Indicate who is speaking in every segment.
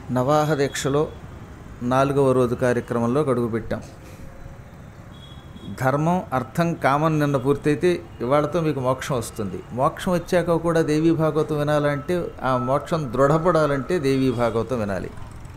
Speaker 1: నవాహ దీక్షలో 4వ రోజు కార్యక్రమంలో అడుగుపెట్టాం. ధర్మం, అర్థం, కామం నిన్న పూర్తయితే ఇవాళతో మీకు మోక్షం వస్తుంది. మోక్షం వచ్చాక కూడా దేవీ భాగవతం వినాలంటే, ఆ మోక్షం దృఢపడాలంటే దేవీ భాగవతం వినాలి.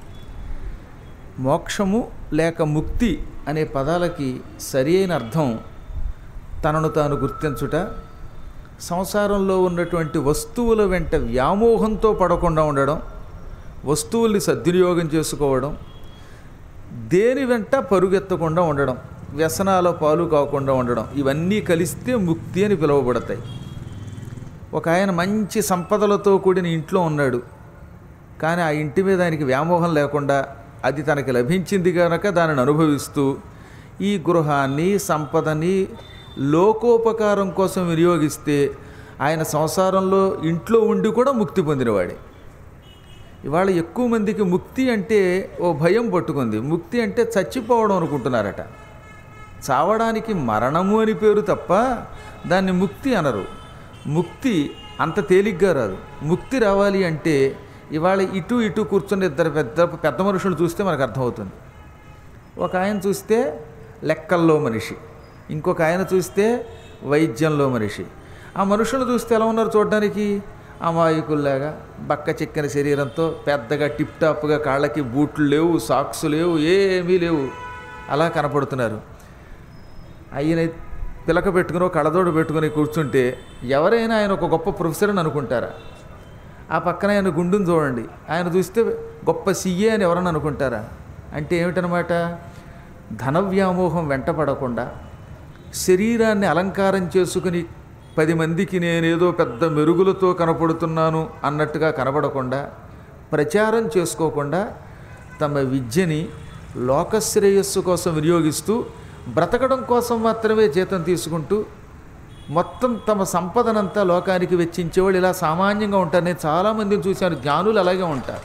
Speaker 1: మోక్షము లేక ముక్తి అనే పదాలకి సరి అయిన అర్థం తనను తాను గుర్తించుట, సంసారంలో ఉన్నటువంటి వస్తువుల వెంట వ్యామోహంతో పడకుండా ఉండడం, వస్తువుల్ని సద్వినియోగం చేసుకోవడం, దేని వెంట పరుగెత్తకుండా ఉండడం, వ్యసనాల పాలు కాకుండా ఉండడం, ఇవన్నీ కలిస్తే ముక్తి అని పిలువబడతాయి. ఒక ఆయన మంచి సంపదలతో కూడిన ఇంట్లో ఉన్నాడు, కానీ ఆ ఇంటి మీద ఆయనకి వ్యామోహం లేకుండా అది తనకి లభించింది కనుక దానిని అనుభవిస్తూ ఈ గృహాన్ని, సంపదని లోకోపకారం కోసం వినియోగిస్తే ఆయన సంసారంలో ఇంట్లో ఉండి కూడా ముక్తి పొందినవాడే. ఇవాళ ఎక్కువ మందికి ముక్తి అంటే ఓ భయం పట్టుకుంది. ముక్తి అంటే చచ్చిపోవడం అనుకుంటున్నారట. చావడానికి మరణము అని పేరు తప్ప దాన్ని ముక్తి అనరు. ముక్తి అంత తేలిగ్గా రాదు. ముక్తి రావాలి అంటే ఇవాళ ఇటు ఇటు కూర్చుని ఇద్దరు పెద్ద మనుషులు చూస్తే మనకు అర్థమవుతుంది. ఒక ఆయన చూస్తే లెక్కల్లో మనిషి, ఇంకొక ఆయన చూస్తే వైద్యంలో మనిషి. ఆ మనుషులు చూస్తే ఎలా ఉన్నారు చూడడానికి? అమాయకుల్లాగా బక్క చిక్కని శరీరంతో, పెద్దగా టిప్ టాప్గా, కాళ్ళకి బూట్లు లేవు, సాక్స్ లేవు, ఏమీ లేవు, అలా కనపడుతున్నారు. ఆయన పిలక పెట్టుకుని కళ్ళదోడు పెట్టుకుని కూర్చుంటే ఎవరైనా ఆయన ఒక గొప్ప ప్రొఫెసర్ అని అనుకుంటారా? ఆ పక్కన ఆయన గుండును చూడండి, ఆయన చూస్తే గొప్ప సీఏ అని ఎవరని అనుకుంటారా? అంటే ఏమిటనమాట? ధన వ్యామోహం వెంటపడకుండా, శరీరాన్ని అలంకారం చేసుకుని 10 మందికి నేనేదో పెద్ద మెరుగులతో కనపడుతున్నాను అన్నట్టుగా కనపడకుండా, ప్రచారం చేసుకోకుండా, తమ విద్యని లోకశ్రేయస్సు కోసం వినియోగిస్తూ, బ్రతకడం కోసం మాత్రమే జీతం తీసుకుంటూ, మొత్తం తమ సంపదనంతా లోకానికి వెచ్చించేవాళ్ళు ఇలా సామాన్యంగా ఉంటారు. నేను చాలామందిని చూశాను, జ్ఞానులు అలాగే ఉంటారు.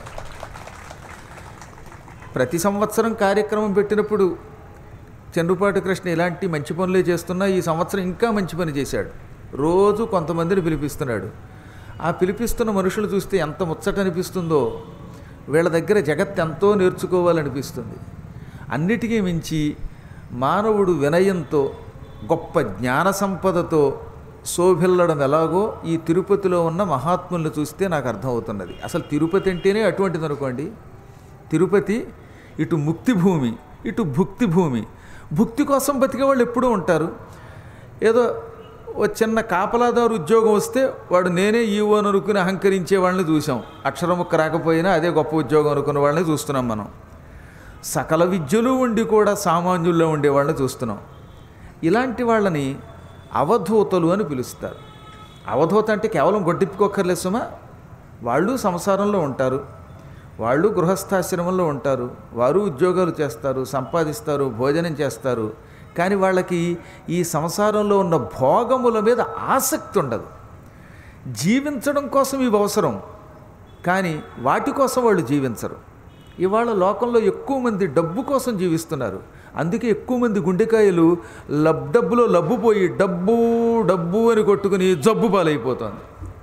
Speaker 1: ప్రతి సంవత్సరం కార్యక్రమం పెట్టినప్పుడు చంద్రుపాటి కృష్ణ ఇలాంటి మంచి పనులే చేస్తున్నా ఈ సంవత్సరం ఇంకా మంచి పని చేశాడు. రోజు కొంతమందిని పిలిపిస్తున్నాడు. ఆ పిలిపిస్తున్న మనుషులు చూస్తే ఎంత ముచ్చట అనిపిస్తుందో. వీళ్ళ దగ్గర జగత్ ఎంతో నేర్చుకోవాలనిపిస్తుంది. అన్నిటికీ మించి మానవుడు వినయంతో, గొప్ప జ్ఞాన సంపదతో శోభిల్లడం ఎలాగో ఈ తిరుపతిలో ఉన్న మహాత్ములను చూస్తే నాకు అర్థమవుతున్నది. అసలు తిరుపతి అంటేనే అటువంటిది అనుకోండి. తిరుపతి ఇటు ముక్తి భూమి, ఇటు భుక్తి భూమి. భుక్తి కోసం బతికే వాళ్ళు ఎప్పుడూ ఉంటారు. ఏదో ఓ చిన్న కాపలాదారు ఉద్యోగం వస్తే వాడు నేనే ఈవో అని అనుకుని అహంకరించే వాళ్ళని చూసాం. అక్షరముక్క రాకపోయినా అదే గొప్ప ఉద్యోగం అనుకున్న వాళ్ళని చూస్తున్నాం మనం. సకల విద్యలు ఉండి కూడా సామాన్యుల్లో ఉండే వాళ్ళని చూస్తున్నాం. ఇలాంటి వాళ్ళని అవధూతలు అని పిలుస్తారు. అవధూత అంటే కేవలం గొడ్డిప్పుకోక్కర్లేదు సుమా. వాళ్ళు సంసారంలో ఉంటారు, వాళ్ళు గృహస్థాశ్రమంలో ఉంటారు, వారు ఉద్యోగాలు చేస్తారు, సంపాదిస్తారు, భోజనం చేస్తారు. కానీ వాళ్ళకి ఈ సంసారంలో ఉన్న భోగముల మీద ఆసక్తి ఉండదు. జీవించడం కోసం ఇవి అవసరం, కానీ వాటి కోసం వాళ్ళు జీవించరు. ఇవాళ లోకంలో ఎక్కువ మంది డబ్బు కోసం జీవిస్తున్నారు. అందుకే ఎక్కువ మంది గుండెకాయలు డబ్బులో లబ్బుపోయి డబ్బు డబ్బు అని కొట్టుకుని జబ్బు పాలైపోతుంది.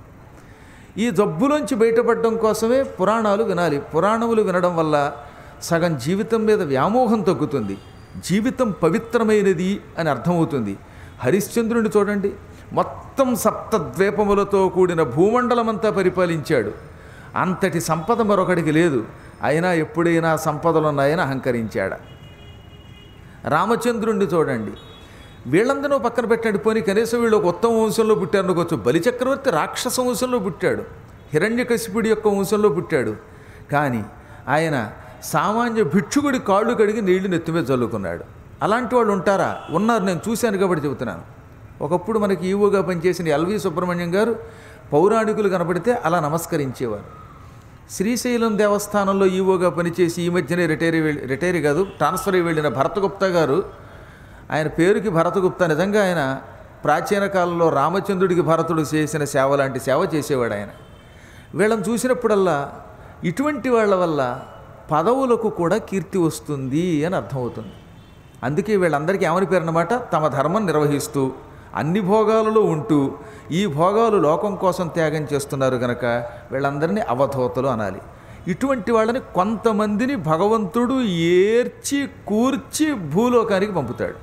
Speaker 1: ఈ జబ్బులోంచి బయటపడడం కోసమే పురాణాలు వినాలి. పురాణములు వినడం వల్ల సగం జీవితం మీద వ్యామోహం తగ్గుతుంది, జీవితం పవిత్రమైనది అని అర్థమవుతుంది. హరిశ్చంద్రుని చూడండి, మొత్తం 7 ద్వీపములతో కూడిన భూమండలమంతా పరిపాలించాడు. అంతటి సంపద మరొకడికి లేదు. అయినా ఎప్పుడైనా సంపదలు ఉన్నాయని అహంకరించాడు. రామచంద్రుణ్ణి చూడండి, వీళ్ళందరూ పక్కన పెట్టండి, పోనీ కనీసం వీళ్ళు ఒక ఉత్తమ వంశంలో పుట్టారు అనుకోవచ్చు. బలిచక్రవర్తి రాక్షస వంశంలో పుట్టాడు, హిరణ్యకశిపుడి యొక్క వంశంలో పుట్టాడు. కానీ ఆయన సామాన్య భిక్షుకుడి కాళ్ళు కడిగి నీళ్లు నెత్తిమీద చల్లుకున్నాడు. అలాంటి వాళ్ళు ఉంటారా? ఉన్నారు, నేను చూశాను కాబట్టి చెబుతున్నాను. ఒకప్పుడు మనకి ఈవోగా పనిచేసిన ఎల్వి సుబ్రహ్మణ్యం గారు పౌరాణికులు కనపడితే అలా నమస్కరించేవారు. శ్రీశైలం దేవస్థానంలో ఈవోగా పనిచేసి ఈ మధ్యనే రిటైరీ కాదు ట్రాన్స్ఫర్ అయ్యి వెళ్ళిన భరతగుప్తా గారు, ఆయన పేరుకి భరతగుప్తా, నిజంగా ఆయన ప్రాచీన కాలంలో రామచంద్రుడికి భరతుడు చేసిన సేవ లాంటి సేవ చేసేవాడు ఆయన. వీళ్ళని చూసినప్పుడల్లా ఇటువంటి వాళ్ళ వల్ల పదవులకు కూడా కీర్తి వస్తుంది అని అర్థమవుతుంది. అందుకే వీళ్ళందరికీ ఏమని పేరు అన్నమాట? తమ ధర్మం నిర్వహిస్తూ అన్ని భోగాలలో ఉంటూ ఈ భోగాలు లోకం కోసం త్యాగం చేస్తున్నారు కనుక వీళ్ళందరినీ అవధూతలు అనాలి. ఇటువంటి వాళ్ళని కొంతమందిని భగవంతుడు ఏర్చి కూర్చి భూలోకానికి పంపుతాడు.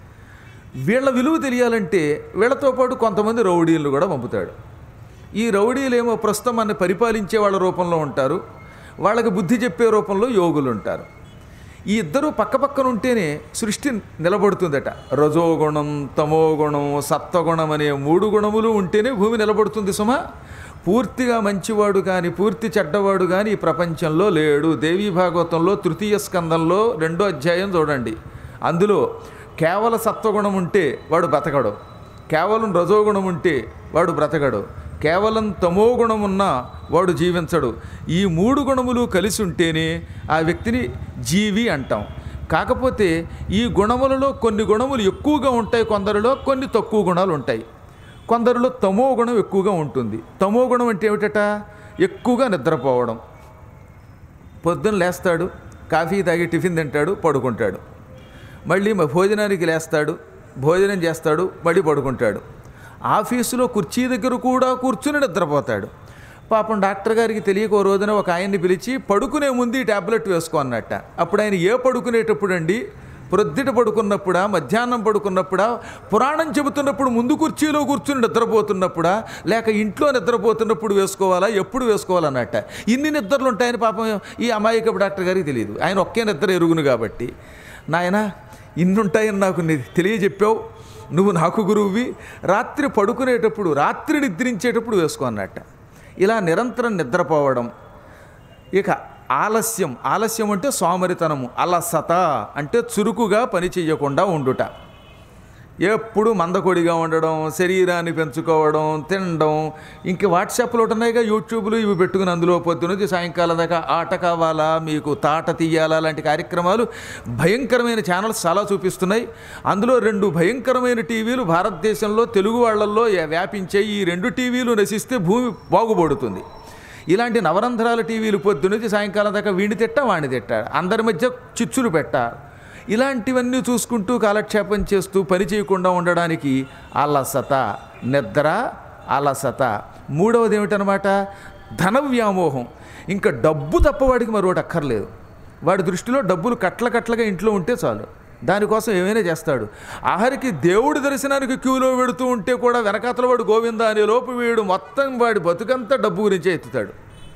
Speaker 1: వీళ్ళ విలువ తెలియాలంటే వీళ్ళతో పాటు కొంతమంది రౌడీలను కూడా పంపుతాడు. ఈ రౌడీలేమో ప్రస్తుతం మనని పరిపాలించే వాళ్ళ రూపంలో ఉంటారు, వాళ్ళకి బుద్ధి చెప్పే రూపంలో యోగులు ఉంటారు. ఈ ఇద్దరు పక్కపక్కన ఉంటేనే సృష్టి నిలబడుతుందట. రజోగుణం, తమోగుణం, సత్వగుణం అనే 3 గుణములు ఉంటేనే భూమి నిలబడుతుంది సుమా. పూర్తిగా మంచివాడు కానీ పూర్తి చెడ్డవాడు కానీ ఈ ప్రపంచంలో లేడు. దేవీ భాగవతంలో 3వ స్కందంలో 2వ అధ్యాయం చూడండి. అందులో కేవల సత్వగుణం ఉంటే వాడు బ్రతకడు, కేవలం రజోగుణం ఉంటే వాడు బ్రతకడు, కేవలం తమోగుణం ఉన్నా వాడు జీవించడు. ఈ 3 గుణములు కలిసి ఉంటేనే ఆ వ్యక్తిని జీవి అంటాం. కాకపోతే ఈ గుణములలో కొన్ని గుణములు ఎక్కువగా ఉంటాయి, కొందరిలో కొన్ని తక్కువ గుణాలు ఉంటాయి. కొందరిలో తమో గుణం ఎక్కువగా ఉంటుంది. తమో గుణం అంటే ఏమిటట? ఎక్కువగా నిద్రపోవడం. పొద్దున్న లేస్తాడు, కాఫీ తాగి టిఫిన్ తింటాడు, పడుకుంటాడు. మళ్ళీ భోజనానికి లేస్తాడు, భోజనం చేస్తాడు, మళ్ళీ పడుకుంటాడు. ఆఫీసులో కుర్చీ దగ్గర కూడా కూర్చుని నిద్రపోతాడు. పాపం డాక్టర్ గారికి తెలియక ఓ రోజున ఒక ఆయన్ని పిలిచి పడుకునే ముందు ఈ ట్యాబ్లెట్ వేసుకో అన్నట్ట. అప్పుడు ఆయన ఏ పడుకునేటప్పుడు అండి? ప్రొద్దుట పడుకున్నప్పుడా, మధ్యాహ్నం పడుకున్నప్పుడా, పురాణం చెబుతున్నప్పుడు ముందు కుర్చీలో కూర్చుని నిద్రపోతున్నప్పుడా, లేక ఇంట్లో నిద్రపోతున్నప్పుడు వేసుకోవాలా, ఎప్పుడు వేసుకోవాలన్నట్ట. ఇన్ని నిద్రలు ఉంటాయని పాపం ఈ అమాయకపు డాక్టర్ గారికి తెలియదు. ఆయన ఒకే నిద్ర ఎరుగును కాబట్టి, నాయన ఇన్ని ఉంటాయని నాకు తెలియజెప్పావు, నువ్వు నాకు గురువువి, రాత్రి పడుకునేటప్పుడు, రాత్రి నిద్రించేటప్పుడు వేసుకో అన్నట్ట. ఇలా నిరంతరం నిద్రపోవడం. ఇక ఆలస్యం. ఆలస్యం అంటే సోమరితనము. అలసత అంటే చురుకుగా పని చేయకుండా ఉండుట. ఎప్పుడు మందకొడిగా ఉండడం, శరీరాన్ని పెంచుకోవడం, తినడం. ఇంక వాట్సాప్లో ఉంటున్నాయిగా యూట్యూబ్లు, ఇవి పెట్టుకుని అందులో పొద్దునుంచి సాయంకాలం దాకా ఆట కావాలా, మీకు తాట తీయాలా లాంటి కార్యక్రమాలు భయంకరమైన ఛానల్స్ చాలా చూపిస్తున్నాయి. అందులో 2 భయంకరమైన టీవీలు భారతదేశంలో తెలుగు వాళ్ళల్లో వ్యాపించాయి. ఈ 2 టీవీలు నశిస్తే భూమి బాగుపడుతుంది. ఇలాంటి నవరంధ్రాల టీవీలు పొద్దునుంచి సాయంకాలం దాకా వీడిని తిట్టా వాడిని తిట్టాడు, అందరి మధ్య చిచ్చులు పెట్టా. ఇలాంటివన్నీ చూసుకుంటూ కాలక్షేపం చేస్తూ పని చేయకుండా ఉండడానికి అలసత, నిద్ర, అలసత. 3వది ఏమిటనమాట? ధన వ్యామోహం. ఇంకా డబ్బు తప్ప వాడికి మరొకటి అక్కర్లేదు. వాడి దృష్టిలో డబ్బులు కట్లగా ఇంట్లో ఉంటే చాలు, దానికోసం ఏమైనా చేస్తాడు. ఆఖరికి దేవుడి దర్శనానికి క్యూలో పెడుతూ ఉంటే కూడా వెనకాతల వాడు గోవింద అనే లోపు వీడు మొత్తం వాడి బతుకంతా డబ్బు గురించే ఎత్తుతాడు.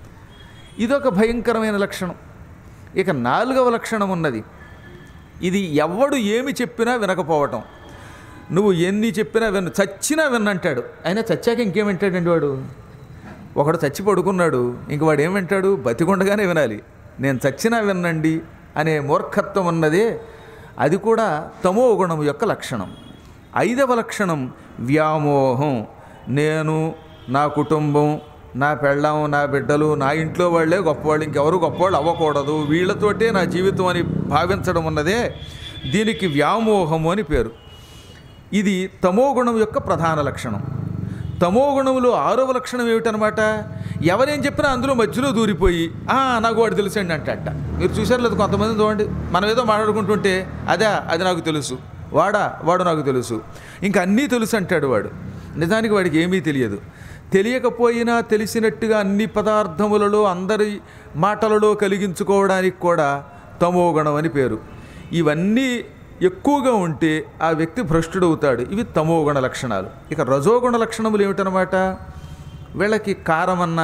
Speaker 1: ఇదొక భయంకరమైన లక్షణం. ఇక 4వ లక్షణం ఉన్నది. ఇది ఎవడు ఏమి చెప్పినా వినకపోవటం. నువ్వు ఎన్ని చెప్పినా విన్ను, చచ్చినా విన్నంటాడు. అయినా చచ్చాక ఇంకేమింటాడండి వాడు? ఒకడు చచ్చి పడుకున్నాడు, ఇంక వాడు ఏం వింటాడు? బతికుండగానే వినాలి. నేను చచ్చినా విన్నండి అనే మూర్ఖత్వం ఉన్నదే, అది కూడా తమో గుణం యొక్క లక్షణం. 5వ లక్షణం వ్యామోహం. నేను, నా కుటుంబం, నా పెళ్ళాం, నా బిడ్డలు, నా ఇంట్లో వాళ్ళే గొప్పవాళ్ళు, ఇంకెవరు గొప్పవాళ్ళు అవ్వకూడదు, వీళ్ళతోటే నా జీవితం అని భావించడం ఉన్నదే, దీనికి వ్యామోహము అని పేరు. ఇది తమోగుణం యొక్క ప్రధాన లక్షణం. తమోగుణంలో 6వ లక్షణం ఏమిటనమాట? ఎవరేం చెప్పినా అందులో మధ్యలో దూరిపోయి నాకు వాడు తెలుసండి అంటట. మీరు చూసారు లేదు? కొంతమంది చూడండి, మనం ఏదో మాట్లాడుకుంటుంటే అది నాకు తెలుసు, వాడు నాకు తెలుసు, ఇంకా అన్నీ తెలుసు అంటాడు వాడు. నిజానికి వాడికి ఏమీ తెలియదు. తెలియకపోయినా తెలిసినట్టుగా అన్ని పదార్థములలో అందరి మాటలలో కలిగించుకోవడానికి కూడా తమోగుణం అని పేరు. ఇవన్నీ ఎక్కువగా ఉంటే ఆ వ్యక్తి భ్రష్టుడవుతాడు. ఇవి తమోగుణ లక్షణాలు. ఇక రజోగుణ లక్షణములు ఏమిటనమాట? వీళ్ళకి కారమన్నా,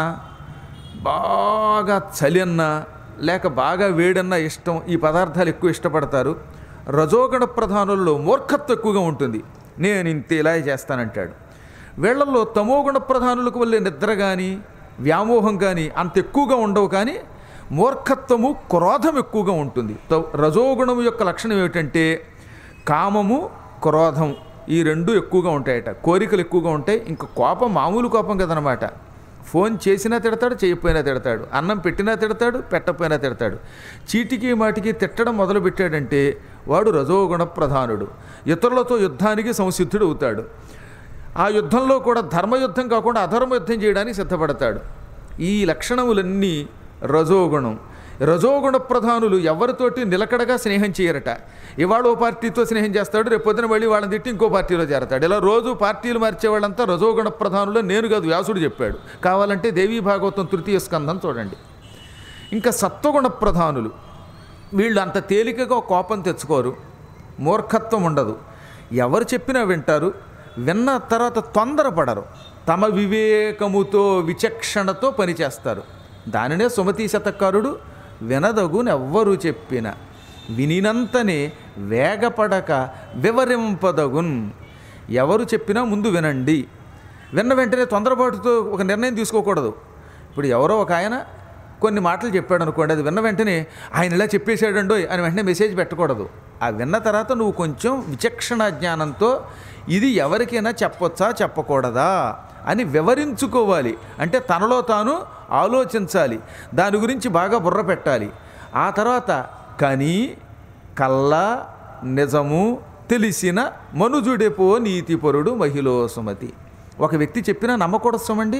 Speaker 1: బాగా చలి అన్నా, లేక బాగా వేడన్నా ఇష్టం. ఈ పదార్థాలు ఎక్కువ ఇష్టపడతారు. రజోగుణ ప్రధానుల్లో మూర్ఖత్వం ఎక్కువగా ఉంటుంది. నేను ఇంత ఇలా చేస్తానంటాడు. వీళ్లలో తమోగుణ ప్రధానులకు వల్లే నిద్ర కానీ వ్యామోహం కానీ అంత ఎక్కువగా ఉండవు, కానీ మూర్ఖత్వము, క్రోధం ఎక్కువగా ఉంటుంది. రజోగుణము యొక్క లక్షణం ఏమిటంటే కామము, క్రోధం, ఈ 2 ఎక్కువగా ఉంటాయట. కోరికలు ఎక్కువగా ఉంటాయి. ఇంకా కోపం మామూలు కోపం కదనమాట. ఫోన్ చేసినా తిడతాడు, చేయకపోయినా తిడతాడు, అన్నం పెట్టినా తిడతాడు, పెట్టకపోయినా తిడతాడు. చీటికి మాటికి తిట్టడం మొదలుపెట్టాడంటే వాడు రజోగుణ ప్రధానుడు. ఇతరులతో యుద్ధానికి సంసిద్ధుడు అవుతాడు. ఆ యుద్ధంలో కూడా ధర్మయుద్ధం కాకుండా అధర్మ యుద్ధం చేయడానికి సిద్ధపడతాడు. ఈ లక్షణములన్నీ రజోగుణం. రజోగుణ ప్రధానులు ఎవరితోటి నిలకడగా స్నేహం చేయరట. ఇవాళ ఓ పార్టీతో స్నేహం చేస్తాడు, రేపొద్దున మళ్ళీ వాళ్ళని తిట్టి ఇంకో పార్టీలో చేరతాడు. ఇలా రోజు పార్టీలు మార్చేవాళ్ళంతా రజోగుణ ప్రధానులు. నేను కాదు, వ్యాసుడు చెప్పాడు. కావాలంటే దేవీ భాగవతం 3వ స్కందం చూడండి. ఇంకా సత్వగుణ ప్రధానులు, వీళ్ళు అంత తేలికగా కోపం తెచ్చుకోరు, మూర్ఖత్వం ఉండదు, ఎవరు చెప్పినా వింటారు, విన్న తర్వాత తొందరపడరు, తమ వివేకముతో విచక్షణతో పనిచేస్తారు. దానినే సుమతి శతకారుడు వినదగునెవ్వరు చెప్పిన వినినంతనే వేగపడక వివరింపదగున్. ఎవరు చెప్పినా ముందు వినండి, విన్న వెంటనే తొందరపాటుతో ఒక నిర్ణయం తీసుకోకూడదు. ఇప్పుడు ఎవరో ఒక ఆయన కొన్ని మాటలు చెప్పాడు అనుకోండి, అది విన్న వెంటనే ఆయన ఇలా చెప్పేశాడండో అని వెంటనే మెసేజ్ పెట్టకూడదు. ఆ విన్న తర్వాత నువ్వు కొంచెం విచక్షణ జ్ఞానంతో ఇది ఎవరికైనా చెప్పొచ్చా చెప్పకూడదా అని వివరించుకోవాలి. అంటే తనలో తాను ఆలోచించాలి, దాని గురించి బాగా బుర్ర పెట్టాలి. ఆ తర్వాత కని కళ్ళ నిజము తెలిసిన మనుజుడెపో నీతిపరుడు మహిళో సుమతి. ఒక వ్యక్తి చెప్పినా నమ్మకూడదు సుమండి.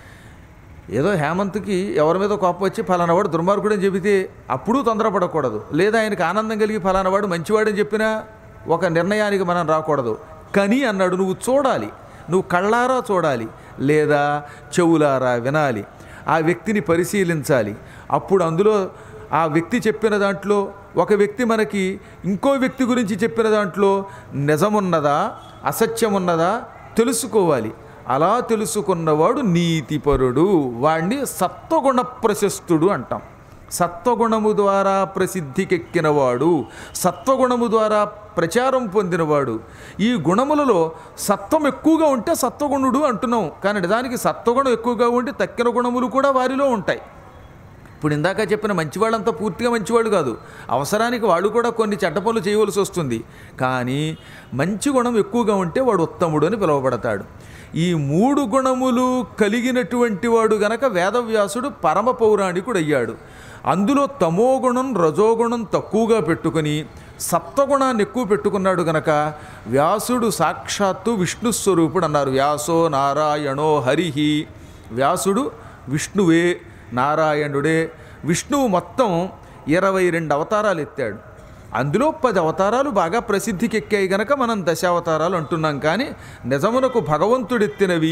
Speaker 1: ఏదో హేమంత్కి ఎవరి మీద కోపం వచ్చి ఫలానావాడు దుర్మార్గుడని చెబితే అప్పుడు తొందరపడకూడదు. లేదా ఆయనకు ఆనందం కలిగి ఫలానావాడు మంచివాడని చెప్పినా ఒక నిర్ణయానికి మనం రాకూడదు. కని అన్నాడు, నువ్వు చూడాలి, నువ్వు కళ్ళారా చూడాలి లేదా చెవులారా వినాలి, ఆ వ్యక్తిని పరిశీలించాలి. అప్పుడు అందులో ఆ వ్యక్తి చెప్పిన దాంట్లో ఒక వ్యక్తి మనకి ఇంకో వ్యక్తి గురించి చెప్పిన దాంట్లో నిజమున్నదా అసత్యమున్నదా తెలుసుకోవాలి. అలా తెలుసుకున్నవాడు నీతిపరుడు, వాణ్ణి సత్వగుణ ప్రశస్తుడు అంటాం. సత్వగుణము ద్వారా ప్రసిద్ధికెక్కినవాడు, సత్వగుణము ద్వారా ప్రచారం పొందినవాడు. ఈ గుణములలో సత్వం ఎక్కువగా ఉంటే సత్వగుణుడు అంటున్నాం, కానీ నిజానికి సత్వగుణం ఎక్కువగా ఉంటే తక్కిన గుణములు కూడా వారిలో ఉంటాయి. ఇప్పుడు ఇందాక చెప్పిన మంచివాళ్ళంతా పూర్తిగా మంచివాళ్ళు కాదు, అవసరానికి వాళ్ళు కూడా కొన్ని చెడ్డ పనులు చేయవలసి వస్తుంది. కానీ మంచి గుణం ఎక్కువగా ఉంటే వాడు ఉత్తముడు అని పిలువబడతాడు. ఈ మూడు గుణములు కలిగినటువంటి వాడు గనక వేదవ్యాసుడు పరమ పౌరాణికుడు అయ్యాడు. అందులో తమోగుణం రజోగుణం తక్కువగా పెట్టుకుని సత్వగుణాన్ని ఎక్కువ పెట్టుకున్నాడు గనక వ్యాసుడు సాక్షాత్తు విష్ణు స్వరూపుడు అన్నారు. వ్యాసో నారాయణో హరిహి. వ్యాసుడు విష్ణువే, నారాయణుడే. విష్ణువు మొత్తం 22 అవతారాలు ఎత్తాడు. అందులో 10 అవతారాలు బాగా ప్రసిద్ధికి ఎక్కాయి గనక మనం దశావతారాలు అంటున్నాం. కానీ నిజమునకు భగవంతుడెత్తినవి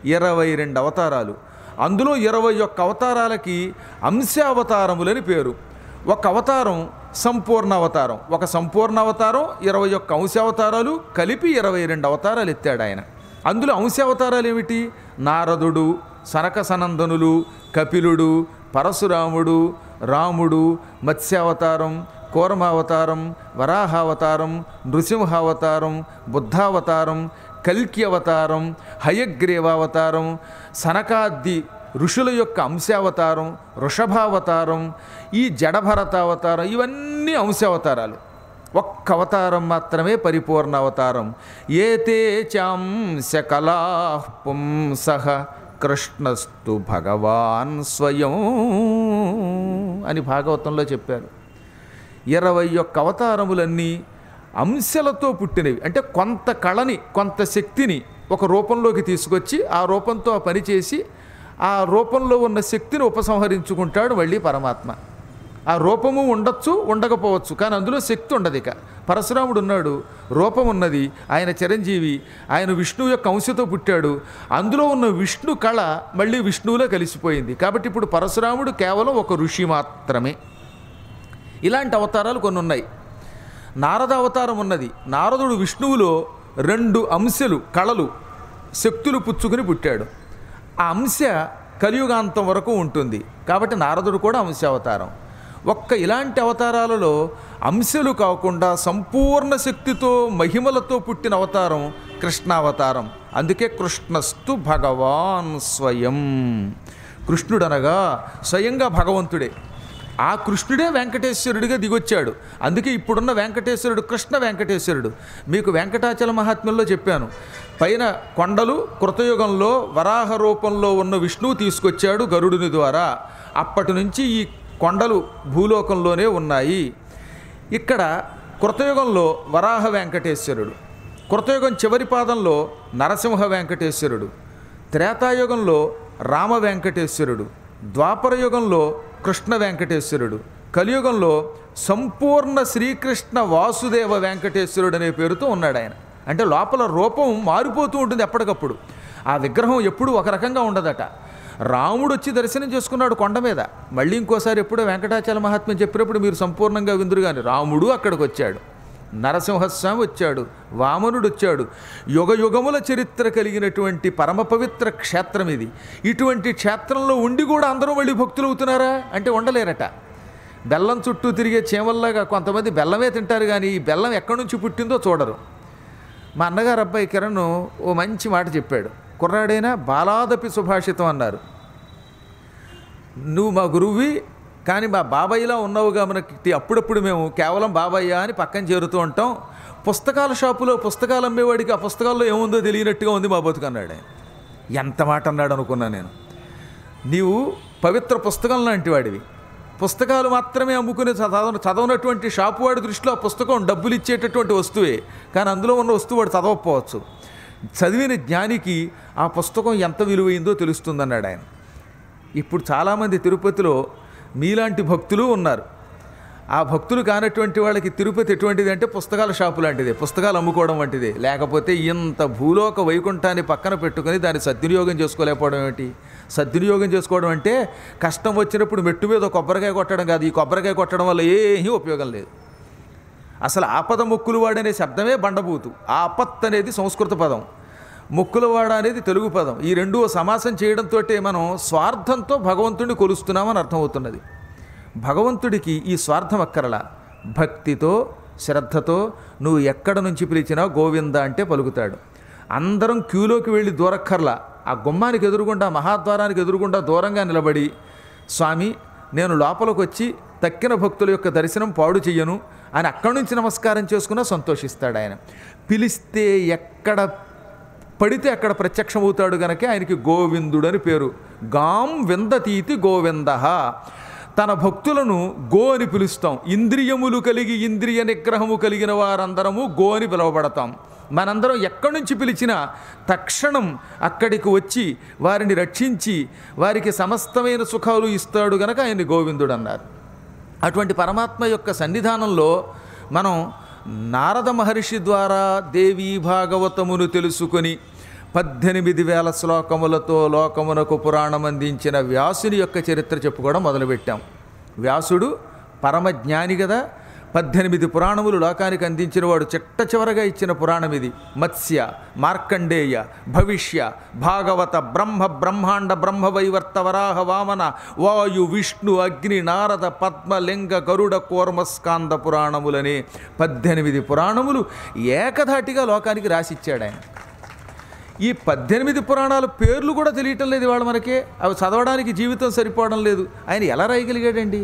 Speaker 1: 22 అవతారాలు. అందులో 21 అవతారాలకి అంశావతారములని పేరు. ఒక అవతారం సంపూర్ణ అవతారం, ఒక సంపూర్ణ అవతారం 21 అంశావతారాలు కలిపి 22 అవతారాలు ఎత్తాడు ఆయన. అందులో అంశావతారాలు ఏమిటి? నారదుడు, సనక సనందనులు, కపిలుడు, పరశురాముడు, రాముడు, మత్స్యావతారం, కూర్మావతారం, వరాహావతారం, నృసింహావతారం, బుద్ధావతారం, కల్కి అవతారం, హయగ్రీవావతారం, సనకాది ఋషుల యొక్క అంశావతారం, వృషభావతారం, ఈ జడభరతావతారం, ఇవన్నీ అంశావతారాలు. ఒక్క అవతారం మాత్రమే పరిపూర్ణ అవతారం. ఏతే చాంశకలా పుంసః కృష్ణస్తు భగవాన్ స్వయం అని భాగవతంలో చెప్పారు. 21 అవతారములన్నీ అంశలతో పుట్టినవి. అంటే కొంత కళని, కొంత శక్తిని ఒక రూపంలోకి తీసుకొచ్చి ఆ రూపంతో ఆ పని చేసి ఆ రూపంలో ఉన్న శక్తిని ఉపసంహరించుకుంటాడు మళ్ళీ పరమాత్మ. ఆ రూపము ఉండొచ్చు, ఉండకపోవచ్చు, కానీ అందులో శక్తి ఉండదు. ఇక పరశురాముడు ఉన్నాడు, రూపం ఉన్నది, ఆయన చిరంజీవి, ఆయన విష్ణువు యొక్క అంశతో పుట్టాడు. అందులో ఉన్న విష్ణు కళ మళ్ళీ విష్ణువులో కలిసిపోయింది. కాబట్టి ఇప్పుడు పరశురాముడు కేవలం ఒక ఋషి మాత్రమే. ఇలాంటి అవతారాలు కొన్ని ఉన్నాయి. నారద అవతారం ఉన్నది. నారదుడు విష్ణువులో 2 అంశలు, కళలు, శక్తులు పుచ్చుకుని పుట్టాడు. ఆ అంశ కలియుగాంతం వరకు ఉంటుంది. కాబట్టి నారదుడు కూడా అంశావతారం. ఇలాంటి అవతారాలలో అంశలు కాకుండా సంపూర్ణ శక్తితో మహిమలతో పుట్టిన అవతారం కృష్ణావతారం. అందుకే కృష్ణస్తు భగవాన్ స్వయం. కృష్ణుడనగా స్వయంగా భగవంతుడే. ఆ కృష్ణుడే వెంకటేశ్వరుడిగా దిగొచ్చాడు. అందుకే ఇప్పుడున్న వెంకటేశ్వరుడు కృష్ణ వెంకటేశ్వరుడు. మీకు వెంకటాచల మహాత్మ్యంలో చెప్పాను. పైన కొండలు కృతయుగంలో వరాహ రూపంలో ఉన్న విష్ణువు తీసుకొచ్చాడు గరుడుని ద్వారా. అప్పటి నుంచి ఈ కొండలు భూలోకంలోనే ఉన్నాయి. ఇక్కడ కృతయుగంలో వరాహ వెంకటేశ్వరుడు, కృతయుగం చివరి పాదంలో నరసింహ వెంకటేశ్వరుడు, త్రేతాయుగంలో రామ వెంకటేశ్వరుడు, ద్వాపర యుగంలో కృష్ణ వెంకటేశ్వరుడు, కలియుగంలో సంపూర్ణ శ్రీకృష్ణ వాసుదేవ వెంకటేశ్వరుడు అనే పేరుతో ఉన్నాడు ఆయన. అంటే లోపల రూపం మారిపోతూ ఉంటుంది ఎప్పటికప్పుడు. ఆ విగ్రహం ఎప్పుడూ ఒక రకంగా ఉండదట. రాముడు వచ్చి దర్శనం చేసుకున్నాడు కొండ మీద. మళ్ళీ ఇంకోసారి ఎప్పుడో వెంకటాచల మహాత్మ్యం చెప్పినప్పుడు మీరు సంపూర్ణంగా విందురు కానీ రాముడు అక్కడికి వచ్చాడు, నరసింహస్వామి వచ్చాడు, వామనుడు వచ్చాడు. యుగ యుగముల చరిత్ర కలిగినటువంటి పరమ పవిత్ర క్షేత్రం ఇది. ఇటువంటి క్షేత్రంలో ఉండి కూడా అందరూ మళ్ళీ భక్తులు అవుతున్నారా అంటే ఉండలేరట. బెల్లం చుట్టూ తిరిగే చీమల్లాగా కొంతమంది బెల్లమే తింటారు కానీ ఈ బెల్లం ఎక్కడి నుంచి పుట్టిందో చూడరు. మా అన్నగారు అబ్బాయి కిరణ్ ఓ మంచి మాట చెప్పాడు. కుర్రాడైనా బాలాదపి సుభాషితం అన్నారు. నువ్వు మా గురువువి కానీ మా బాబాయ్లా ఉన్నావుగా, మనకి అప్పుడప్పుడు మేము కేవలం బాబాయ్య అని పక్కన చేరుతూ ఉంటాం. పుస్తకాల షాపులో పుస్తకాలు అమ్మేవాడికి ఆ పుస్తకాల్లో ఏముందో తెలియనట్టుగా ఉంది మా బతుకు అన్నాడు. ఎంత మాట అన్నాడు అనుకున్నా నేను. నీవు పవిత్ర పుస్తకం లాంటి వాడివి. పుస్తకాలు మాత్రమే అమ్ముకునే చదవనటువంటి షాపు వాడి దృష్టిలో ఆ పుస్తకం డబ్బులు ఇచ్చేటటువంటి వస్తువే, కానీ అందులో ఉన్న వస్తువు వాడు చదవకపోవచ్చు. చదివిన జ్ఞానికి ఆ పుస్తకం ఎంత విలువైందో తెలుస్తుందన్నాడు ఆయన. ఇప్పుడు చాలామంది తిరుపతిలో మీలాంటి భక్తులు ఉన్నారు. ఆ భక్తులు కానటువంటి వాళ్ళకి తిరుపతి ఎటువంటిది అంటే పుస్తకాల షాపు లాంటిదే, పుస్తకాలు అమ్ముకోవడం వంటిదే. లేకపోతే ఇంత భూలోక వైకుంఠాన్ని పక్కన పెట్టుకొని దాన్ని సద్వినియోగం చేసుకోలేకపోవడం ఏమిటి? సద్వినియోగం చేసుకోవడం అంటే కష్టం వచ్చినప్పుడు మెట్టు మీద కొబ్బరికాయ కొట్టడం కాదు. ఈ కొబ్బరికాయ కొట్టడం వల్ల ఏమీ ఉపయోగం లేదు. అసలు ఆపద మొక్కులు వాడనే శబ్దమే బండబూతు. ఆపత్ అనేది సంస్కృత పదం, మొక్కులవాడ అనేది తెలుగు పదం. ఈ రెండు సమాసం చేయడంతో మనం స్వార్థంతో భగవంతుడిని కొలుస్తున్నామని అర్థమవుతున్నది. భగవంతుడికి ఈ స్వార్థం అక్కరలా. భక్తితో శ్రద్ధతో నువ్వు ఎక్కడ నుంచి పిలిచినా గోవింద అంటే పలుకుతాడు. అందరం క్యూలోకి వెళ్ళి దూరక్కర్లా. ఆ గుమ్మానికి ఎదురుగుండా, మహాద్వారానికి ఎదురుగుండా దూరంగా నిలబడి స్వామి నేను లోపలికి వచ్చి తక్కిన భక్తుల యొక్క దర్శనం పాడు చెయ్యను అని అక్కడి నుంచి నమస్కారం చేసుకున్నా సంతోషిస్తాడు ఆయన. పిలిస్తే ఎక్కడ పడితే అక్కడ ప్రత్యక్షమవుతాడు గనక ఆయనకి గోవిందుడు అని పేరు. గాం విందతీతి గోవింద. తన భక్తులను గో అని పిలుస్తాం. ఇంద్రియములు కలిగి ఇంద్రియ నిగ్రహము కలిగిన వారందరము గో అని పిలువబడతాం. మనందరం ఎక్కడి నుంచి పిలిచినా తక్షణం అక్కడికి వచ్చి వారిని రక్షించి వారికి సమస్తమైన సుఖాలు ఇస్తాడు గనక ఆయన్ని గోవిందుడు అన్నారు. అటువంటి పరమాత్మ యొక్క సన్నిధానంలో మనం నారద మహర్షి ద్వారా దేవీ భాగవతమును తెలుసుకొని 18,000 శ్లోకములతో లోకమునకు పురాణం అందించిన వ్యాసుని యొక్క చరిత్ర చెప్పుకోవడం మొదలుపెట్టాం. వ్యాసుడు పరమజ్ఞాని కదా. 18 పురాణములు లోకానికి అందించిన వాడు. చిట్ట చివరగా ఇచ్చిన పురాణం ఇది. మత్స్య, మార్కండేయ, భవిష్య, భాగవత, బ్రహ్మాండ, బ్రహ్మవైవర్త, వరాహ, వామన, వాయు, విష్ణు, అగ్ని, నారద, పద్మ, లింగ, గరుడ, కూర్మస్కాంద పురాణములని 18 పురాణములు ఏకధాటిగా లోకానికి రాసిచ్చాడు ఆయన. ఈ 18 పురాణాల పేర్లు కూడా తెలియటం లేదు ఇవాళ మనకి. అవి చదవడానికి జీవితం సరిపోవడం లేదు. ఆయన ఎలా రాయగలిగాడండి?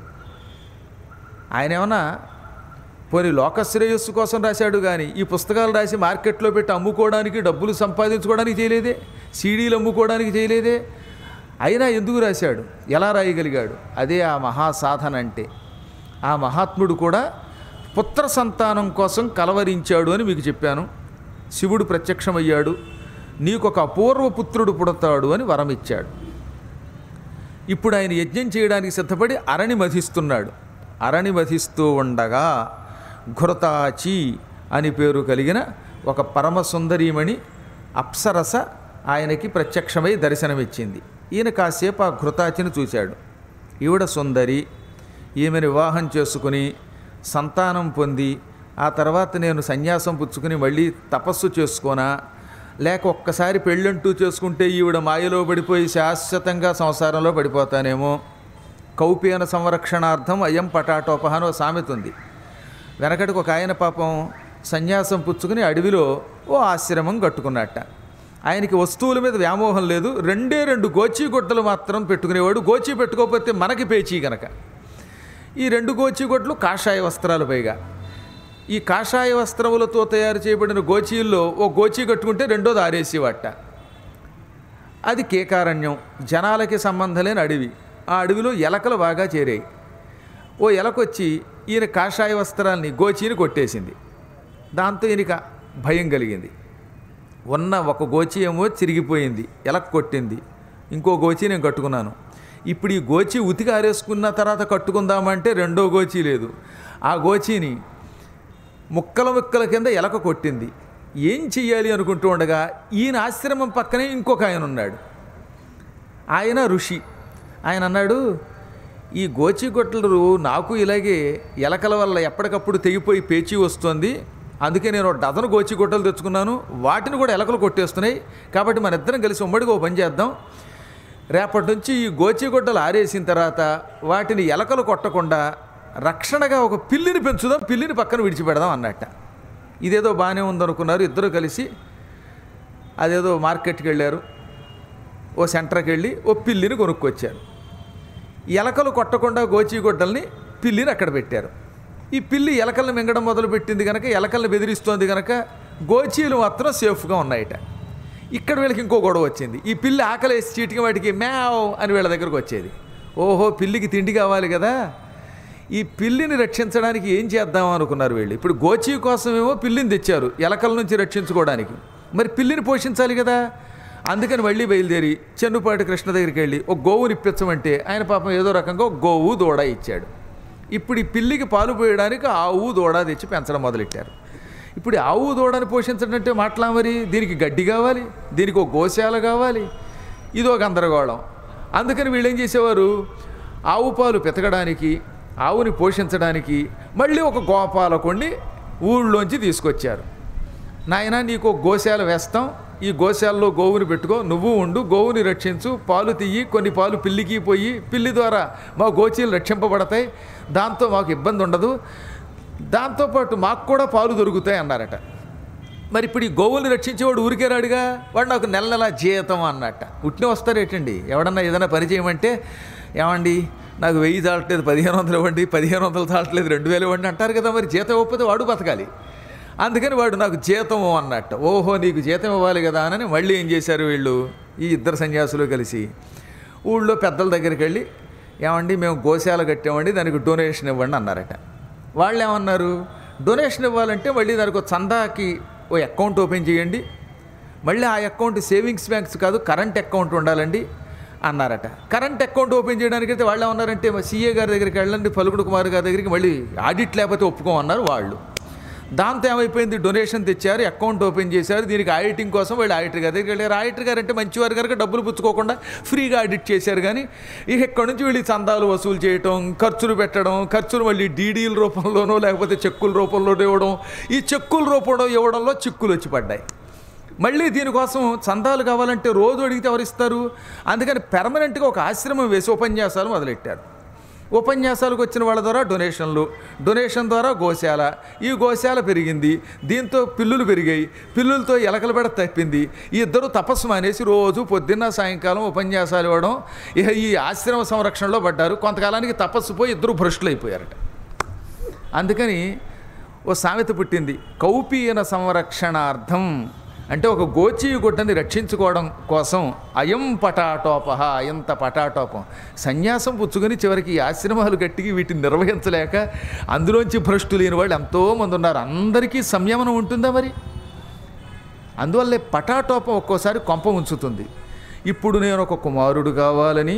Speaker 1: ఆయన ఏమన్నా పోనీ లోకశ్రేయస్సు కోసం రాశాడు కానీ ఈ పుస్తకాలు రాసి మార్కెట్లో పెట్టి అమ్ముకోవడానికి, డబ్బులు సంపాదించుకోవడానికి చేయలేదే, సీడీలు అమ్ముకోవడానికి చేయలేదే. అయినా ఎందుకు రాశాడు? ఎలా రాయగలిగాడు? అదే ఆ మహాసాధన అంటే. ఆ మహాత్ముడు కూడా పుత్ర సంతానం కోసం కలవరించాడు అని మీకు చెప్పాను. శివుడు ప్రత్యక్షమయ్యాడు, నీకొక అపూర్వ పుత్రుడు పుడతాడు అని వరం ఇచ్చాడు. ఇప్పుడు ఆయన యజ్ఞం చేయడానికి సిద్ధపడి అరణి మధిస్తున్నాడు. అరణి మధిస్తూ ఉండగా ఘృతాచి అని పేరు కలిగిన ఒక పరమ సుందరీమణి అప్సరస ఆయనకి ప్రత్యక్షమై దర్శనమిచ్చింది. ఈయన కాసేపు ఆ ఘృతాచిని చూశాడు. ఈవిడ సుందరి, ఈమెను వివాహం చేసుకుని సంతానం పొంది ఆ తర్వాత నేను సన్యాసం పుచ్చుకుని మళ్ళీ తపస్సు చేసుకోనా, లేక ఒక్కసారి పెళ్ళంటూ చేసుకుంటే ఈవిడ మాయలో పడిపోయి శాశ్వతంగా సంసారంలో పడిపోతానేమో. కౌపీన సంరక్షణార్థం అయం పటాటోపహ అని ఒక సామెత ఉంది. వెనకటికి ఒక ఆయన పాపం సన్యాసం పుచ్చుకుని అడవిలో ఓ ఆశ్రమం కట్టుకున్నట్ట. ఆయనకి వస్తువుల మీద వ్యామోహం లేదు. 2 గోచీగుడ్డలు మాత్రం పెట్టుకునేవాడు. గోచీ పెట్టుకోకపోతే మనకి పేచీ గనక. ఈ 2 గోచీగుడ్డలు కాషాయ వస్త్రాలు. పైగా ఈ కాషాయ వస్త్రములతో తయారు చేయబడిన గోచీల్లో ఓ గోచీ కట్టుకుంటే రెండోది ఆరేసేవాట. అది కేకారణ్యం, జనాలకి సంబంధం లేని అడవి. ఆ అడవిలో ఎలకలు బాగా చేరాయి. ఓ ఎలకొచ్చి ఈయన కాషాయ వస్త్రాల్ని గోచీని కొట్టేసింది. దాంతో ఈయనక భయం కలిగింది. ఉన్న ఒక గోచీ ఏమో చిరిగిపోయింది, ఎలక కొట్టింది. ఇంకో గోచీ నేను కట్టుకున్నాను. ఇప్పుడు ఈ గోచీ ఉతికి ఆరేసుకున్న తర్వాత కట్టుకుందామంటే రెండో గోచీ లేదు. ఆ గోచీని ముక్కల కింద ఎలక కొట్టింది. ఏం చెయ్యాలి అనుకుంటూ ఉండగా ఈయన ఆశ్రమం పక్కనే ఇంకొక ఆయన ఉన్నాడు. ఆయన ఋషి. ఆయన అన్నాడు, ఈ గోచిగొడ్డలు నాకు ఇలాగే ఎలకల వల్ల ఎప్పటికప్పుడు తెగిపోయి పేచీ వస్తుంది, అందుకే నేను డజను గోచిగొడ్డలు తెచ్చుకున్నాను, వాటిని కూడా ఎలకలు కొట్టేస్తున్నాయి, కాబట్టి మన ఇద్దరం కలిసి ఉమ్మడిగా ఓ పని చేద్దాం, రేపటి నుంచి ఈ గోచిగొడ్డలు ఆరేసిన తర్వాత వాటిని ఎలకలు కొట్టకుండా రక్షణగా ఒక పిల్లిని పెంచుదాం, పిల్లిని పక్కన విడిచిపెడదాం అన్నట్ట. ఇదేదో బాగానే ఉందనుకున్నారు. ఇద్దరు కలిసి అదేదో మార్కెట్కి వెళ్ళారు, ఓ సెంటర్కి వెళ్ళి ఓ పిల్లిని కొనుక్కొచ్చారు. ఎలకలు కొట్టకుండా గోచిగొడ్డల్ని పిల్లిని అక్కడ పెట్టారు. ఈ పిల్లి ఎలకలను మింగడం మొదలుపెట్టింది కనుక, ఎలకలను బెదిరిస్తోంది కనుక గోచీలు మాత్రం సేఫ్గా ఉన్నాయట. ఇక్కడ వీళ్ళకి ఇంకో గొడవ వచ్చింది. ఈ పిల్లి ఆకలేసి చీటికి వాటికి మ్యావ్ అని వీళ్ళ దగ్గరకు వచ్చేది. ఓహో, పిల్లికి తిండి కావాలి కదా, ఈ పిల్లిని రక్షించడానికి ఏం చేద్దాం అనుకున్నారు వీళ్ళు. ఇప్పుడు గోచీ కోసమేమో పిల్లిని తెచ్చారు ఎలకల నుంచి రక్షించుకోవడానికి, మరి పిల్లిని పోషించాలి కదా. అందుకని మళ్ళీ బయలుదేరి చెన్నుపాటి కృష్ణ దగ్గరికి వెళ్ళి ఒక గోవుని ఇప్పించమంటే ఆయన పాపం ఏదో రకంగా గోవు దూడ ఇచ్చాడు. ఇప్పుడు ఈ పిల్లికి పాలు పోయడానికి ఆవు దూడ తెచ్చి పెంచడం మొదలెట్టారు. ఇప్పుడు ఆవు దూడని పోషించడం అంటే మాట్లా, మరి దీనికి గడ్డి కావాలి, దీనికి ఒక గోశాల కావాలి, ఇదో గందరగోళం. అందుకని వీళ్ళు ఏం చేసేవారు, ఆవు పాలు పెతకడానికి, ఆవుని పోషించడానికి మళ్ళీ ఒక గోపాలకుణ్ణి ఊళ్ళోంచి తీసుకొచ్చారు. నాయన, నీకు ఒక గోశాల వేస్తాం, ఈ గోశాలలో గోవుని పెట్టుకో, నువ్వు ఉండు, గోవుని రక్షించు, పాలు తీయి, కొన్ని పాలు పిల్లికి పోయి, పిల్లి ద్వారా మా గోచీలు రక్షింపబడతాయి, దాంతో మాకు ఇబ్బంది ఉండదు, దాంతోపాటు మాకు కూడా పాలు దొరుకుతాయి అన్నారట. మరి ఇప్పుడు ఈ గోవుల్ని రక్షించేవాడు ఊరికే రాడుగా, వాడు నాకు నెల నెల జీతం అన్నట్ట. ఉట్టినే వస్తారేటండి, ఎవడన్నా ఏదైనా పని చేయమంటే, ఏమండి నాకు 1000 చాలట్లేదు 1500 ఇవ్వండి, 1500 చాలట్లేదు 2000 ఇవ్వండి అంటారు కదా, మరి జీతం ఇవ్వకపోతే వాడు బతకాలి. అందుకని వాడు నాకు జీతం అన్నట్టు. ఓహో, నీకు జీతం ఇవ్వాలి కదా అని మళ్ళీ ఏం చేశారు వీళ్ళు, ఈ ఇద్దరు సన్యాసులు కలిసి ఊళ్ళో పెద్దల దగ్గరికి వెళ్ళి, ఏమండి మేము గోశాల కట్టామండి, దానికి డొనేషన్ ఇవ్వండి అన్నారట. వాళ్ళు ఏమన్నారు, డొనేషన్ ఇవ్వాలంటే మళ్ళీ దానికి ఒక చందాకి ఓ అకౌంట్ ఓపెన్ చేయండి, మళ్ళీ ఆ అకౌంట్ సేవింగ్స్ బ్యాంక్స్ కాదు కరెంట్ అకౌంట్ ఉండాలండి అన్నారట. కరెంట్ అకౌంట్ ఓపెన్ చేయడానికైతే వాళ్ళు ఏమన్నారంటే సీఏ గారి దగ్గరికి వెళ్ళండి, పలుకుడు కుమార్ గారి దగ్గరికి, మళ్ళీ ఆడిట్ లేకపోతే ఒప్పుకోమన్నారు వాళ్ళు. దాంతో ఏమైపోయింది, డొనేషన్ తెచ్చారు, అకౌంట్ ఓపెన్ చేశారు, దీనికి ఆడిటింగ్ కోసం వాళ్ళు ఆడిటర్ గారి దగ్గరికి వెళ్ళారు. ఆడిటర్ గారు అంటే మంచివారు గారికి డబ్బులు పుచ్చుకోకుండా ఫ్రీగా ఆడిట్ చేశారు. కానీ ఇక ఎక్కడి నుంచి వీళ్ళు చందాలు వసూలు చేయటం, ఖర్చులు పెట్టడం, ఖర్చులు మళ్ళీ డీడీల రూపంలోనో లేకపోతే చెక్కుల రూపంలోనో ఇవ్వడం, ఈ చెక్కుల రూపంలో ఇవ్వడంలో చిక్కులు వచ్చి పడ్డాయి. మళ్ళీ దీనికోసం చందాలు కావాలంటే రోజు అడిగితే ఎవరిస్తారు, అందుకని పెర్మనెంట్గా ఒక ఆశ్రమం వేసి ఉపన్యాసాలు మొదలెట్టారు. ఉపన్యాసాలకు వచ్చిన వాళ్ళ ద్వారా డొనేషన్లు, డొనేషన్ ద్వారా గోశాల, ఈ గోశాల పెరిగింది, దీంతో పిల్లులు పెరిగాయి, పిల్లులతో ఎలకల బెడ తప్పింది. ఈ ఇద్దరు తపస్సు మానేసి రోజు పొద్దున్న సాయంకాలం ఉపన్యాసాలు ఇవ్వడం, ఇక ఈ ఆశ్రమ సంరక్షణలో పడ్డారు. కొంతకాలానికి తపస్సు పోయి ఇద్దరు భ్రష్టులైపోయారట. అందుకని ఓ సామెత పుట్టింది, కౌపీయన సంరక్షణార్థం, అంటే ఒక గోచీగుడ్డని రక్షించుకోవడం కోసం అయం పటాటోపహ, అయంత పటాటోపం, సన్యాసం పుచ్చుకొని చివరికి ఈ ఆశ్రమాలు గట్టికి వీటిని నిర్వహించలేక అందులోంచి భ్రష్టు లేని వాళ్ళు ఎంతోమంది ఉన్నారు. అందరికీ సంయమనం ఉంటుందా మరి? అందువల్లే పటాటోపం ఒక్కోసారి కొంప ఉంచుతుంది. ఇప్పుడు నేను ఒక కుమారుడు కావాలని,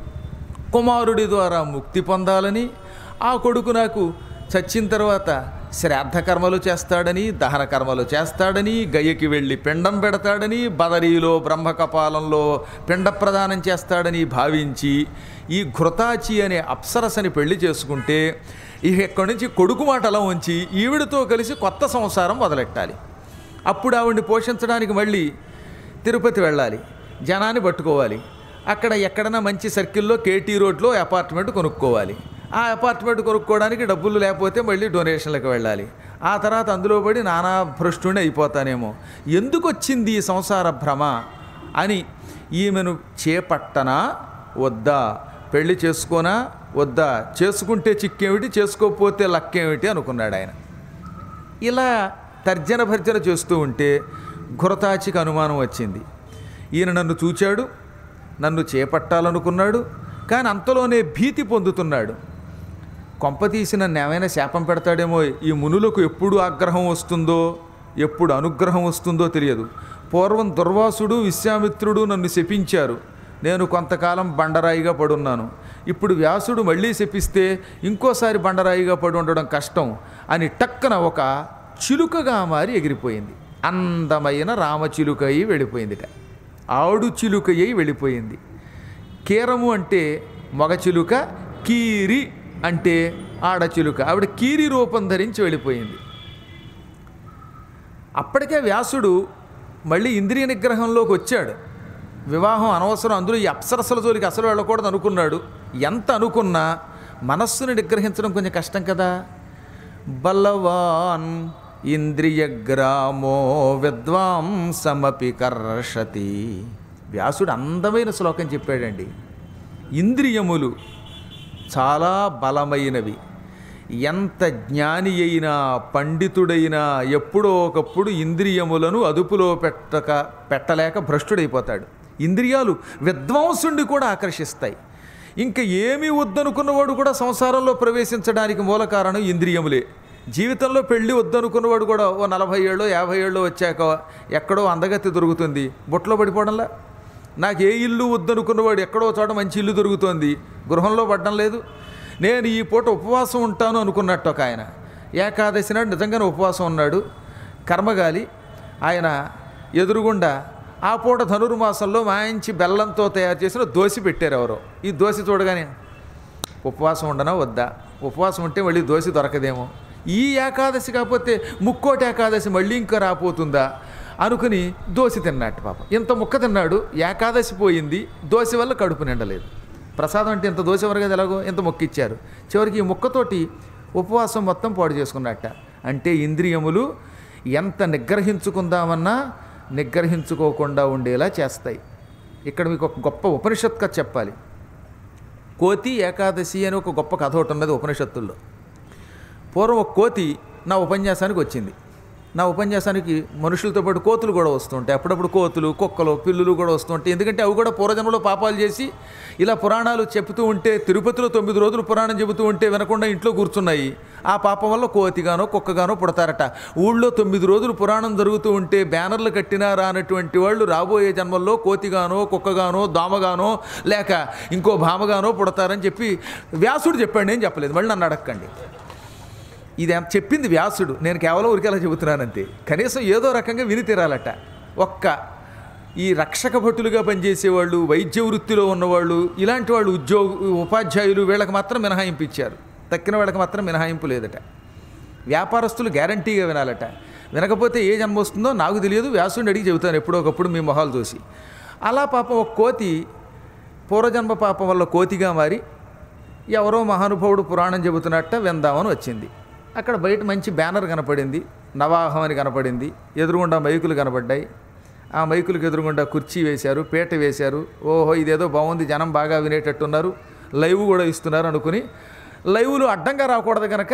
Speaker 1: కుమారుడి ద్వారా ముక్తి పొందాలని, ఆ కొడుకు నాకు చచ్చిన తర్వాత శ్రాద్ధ కర్మలు చేస్తాడని, దహన కర్మలు చేస్తాడని, గయ్యకి వెళ్ళి పిండం పెడతాడని, బదరీలో బ్రహ్మకపాలంలో పిండ ప్రదానం చేస్తాడని భావించి ఈ ఘృతాచి అనే అప్సరసని పెళ్లి చేసుకుంటే ఇక ఎక్కడి నుంచి కొడుకు మాట అలా ఉంచి ఈవిడితో కలిసి కొత్త సంసారం మొదలెట్టాలి. అప్పుడు ఆవిడ్ని పోషించడానికి మళ్ళీ తిరుపతి వెళ్ళాలి, జనాన్ని పట్టుకోవాలి, అక్కడ ఎక్కడైనా మంచి సర్కిల్లో కేటీ రోడ్లో అపార్ట్మెంట్ కొనుక్కోవాలి, ఆ అపార్ట్మెంట్ కొనుక్కోవడానికి డబ్బులు లేకపోతే మళ్ళీ డొనేషన్లకు వెళ్ళాలి, ఆ తర్వాత అందులో పడి నానా భ్రష్టుని అయిపోతానేమో, ఎందుకు వచ్చింది ఈ సంసార భ్రమ అని ఈమెను చేపట్టనా వద్దా, పెళ్లి చేసుకోనా వద్దా, చేసుకుంటే చిక్కేమిటి, చేసుకోకపోతే లక్కేమిటి అనుకున్నాడు ఆయన. ఇలా తర్జన భర్జన చేస్తూ ఉంటే ఘృతాచికి అనుమానం వచ్చింది. ఈయన నన్ను చూచాడు, నన్ను చేపట్టాలనుకున్నాడు, కానీ అంతలోనే భీతి పొందుతున్నాడు. కొంపతీసి నన్ను ఏమైనా శాపం పెడతాడేమో, ఈ మునులకు ఎప్పుడు ఆగ్రహం వస్తుందో ఎప్పుడు అనుగ్రహం వస్తుందో తెలియదు. పూర్వం దుర్వాసుడు విశ్వామిత్రుడు నన్ను శపించారు, నేను కొంతకాలం బండరాయిగా పడున్నాను, ఇప్పుడు వ్యాసుడు మళ్ళీ శపిస్తే ఇంకోసారి బండరాయిగా పడి ఉండడం కష్టం అని టక్కన ఒక చిలుకగా మారి ఎగిరిపోయింది. అందమైన రామచిలుక అయి వెళ్ళిపోయిందిట, ఆడు చిలుక అయి వెళ్ళిపోయింది. కీరము అంటే మగచిలుక, కీరి అంటే ఆడచిలుక. ఆవిడ కీరి రూపం ధరించి వెళ్ళిపోయింది. అప్పటికే వ్యాసుడు మళ్ళీ ఇంద్రియ నిగ్రహంలోకి వచ్చాడు. వివాహం అనవసరం, అందులో ఈ అప్సరసల జోలికి అసలు వెళ్ళకూడదు అనుకున్నాడు. ఎంత అనుకున్నా మనస్సును నిగ్రహించడం కొంచెం కష్టం కదా. బలవాన్ ఇంద్రియగ్రామో విద్వాంసమపి కర్షతి. వ్యాసుడు అందమైన శ్లోకం చెప్పాడండి. ఇంద్రియములు చాలా బలమైనవి. ఎంత జ్ఞాని అయినా పండితుడైనా ఎప్పుడో ఒకప్పుడు ఇంద్రియములను అదుపులో పెట్టలేక భ్రష్టుడైపోతాడు. ఇంద్రియాలు విద్వాంసుండి కూడా ఆకర్షిస్తాయి. ఇంకా ఏమీ వద్దనుకున్నవాడు కూడా సంసారంలో ప్రవేశించడానికి మూల కారణం ఇంద్రియములే. జీవితంలో పెళ్ళి వద్దనుకున్నవాడు కూడా ఓ 40 ఏళ్ళు 50 ఏళ్ళు వచ్చాక ఎక్కడో అందగత్తి దొరుకుతుంది, బుట్టలో పడిపోవడంలా. నాకు ఏ ఇల్లు వద్దనుకున్నవాడు ఎక్కడో చోట మంచి ఇల్లు దొరుకుతోంది, గృహంలో పడడం లేదు. నేను ఈ పూట ఉపవాసం ఉంటాను అనుకున్నట్టు ఒక ఆయన ఏకాదశి నాడు నిజంగానే ఉపవాసం ఉన్నాడు. కర్మగాలి ఆయన ఎదురుగుండా ఆ పూట ధనుర్మాసంలో మంచి బెల్లంతో తయారు చేసిన దోశ పెట్టారు ఎవరో. ఈ దోశ చూడగానే ఉపవాసం ఉండనా వద్దా, ఉపవాసం ఉంటే మళ్ళీ దోశ దొరకదేమో, ఈ ఏకాదశి కాకపోతే ముక్కోటి ఏకాదశి మళ్ళీ ఇంకా రాపోతుందా అనుకుని దోశ తిన్నట్టు. పాపం ఇంత ముక్క తిన్నాడు, ఏకాదశి పోయింది, దోశ వల్ల కడుపు నిండలేదు. ప్రసాదం అంటే ఇంత దోశ వరకు ఎలాగో ఇంత మొక్క ఇచ్చారు. చివరికి ఈ ముక్కతోటి ఉపవాసం మొత్తం పాడు చేసుకున్నట్ట. అంటే ఇంద్రియములు ఎంత నిగ్రహించుకుందామన్నా నిగ్రహించుకోకుండా ఉండేలా చేస్తాయి. ఇక్కడ మీకు ఒక గొప్ప ఉపనిషత్ కథ చెప్పాలి. కోతి ఏకాదశి అని ఒక గొప్ప కథ ఒకటి ఉన్నది ఉపనిషత్తుల్లో. పూర్వం ఒక కోతి నా ఉపన్యాసానికి వచ్చింది. నా ఉపన్యాసానికి మనుషులతో పాటు కోతులు కూడా వస్తుంటాయి. అప్పుడప్పుడు కోతులు, కుక్కలు, పిల్లులు కూడా వస్తుంటాయి. ఎందుకంటే అవి కూడా పూర్వజన్మలో పాపాలు చేసి ఇలా పురాణాలు చెబుతూ ఉంటే, తిరుపతిలో 9 రోజులు పురాణం చెబుతూ ఉంటే వినకుండా ఇంట్లో కూర్చున్నాయి. ఆ పాపం వల్ల కోతిగానో కుక్కగానో పుడతారట. ఊళ్ళో 9 రోజులు పురాణం జరుగుతూ ఉంటే బ్యానర్లు కట్టినా రానటువంటి వాళ్ళు రాబోయే జన్మల్లో కోతిగానో కుక్కగానో దోమగానో లేక ఇంకో భామగానో పుడతారని చెప్పి వ్యాసుడు చెప్పాడు, నేను చెప్పలేదు. మళ్ళీ నన్ను అడగండి. ఇది చెప్పింది వ్యాసుడు, నేను కేవలం ఊరికేలా చెబుతున్నానంతే. కనీసం ఏదో రకంగా విని తీరాలట. ఈ రక్షక భటులుగా పనిచేసేవాళ్ళు, వైద్య వృత్తిలో ఉన్నవాళ్ళు, ఇలాంటి వాళ్ళు, ఉపాధ్యాయులు, వీళ్ళకి మాత్రం మినహాయింపు ఇచ్చారు. తక్కిన వాళ్ళకి మాత్రం మినహాయింపు లేదట. వ్యాపారస్తులు గ్యారంటీగా వినాలట. వినకపోతే ఏ జన్మ వస్తుందో నాకు తెలియదు, వ్యాసుడిని అడిగి చెబుతాను ఎప్పుడో ఒకప్పుడు మీ మొహాలు చూసి. అలా పాపం ఒక కోతి పూర్వజన్మ పాపం వల్ల కోతిగా మారి ఎవరో మహానుభావుడు పురాణం చెబుతున్నట్ట విందామని వచ్చింది. అక్కడ బయట మంచి బ్యానర్ కనపడింది, నవాహం అని కనపడింది. ఎదురుగుండా మైకులు కనపడ్డాయి. ఆ మైకులకు ఎదురుగుండా కుర్చీ వేశారు, పీట వేశారు. ఓహో ఇదేదో బాగుంది, జనం బాగా వినేటట్టున్నారు, లైవ్ కూడా ఇస్తున్నారు అనుకుని, లైవ్లు అడ్డంగా రాకూడదు కనుక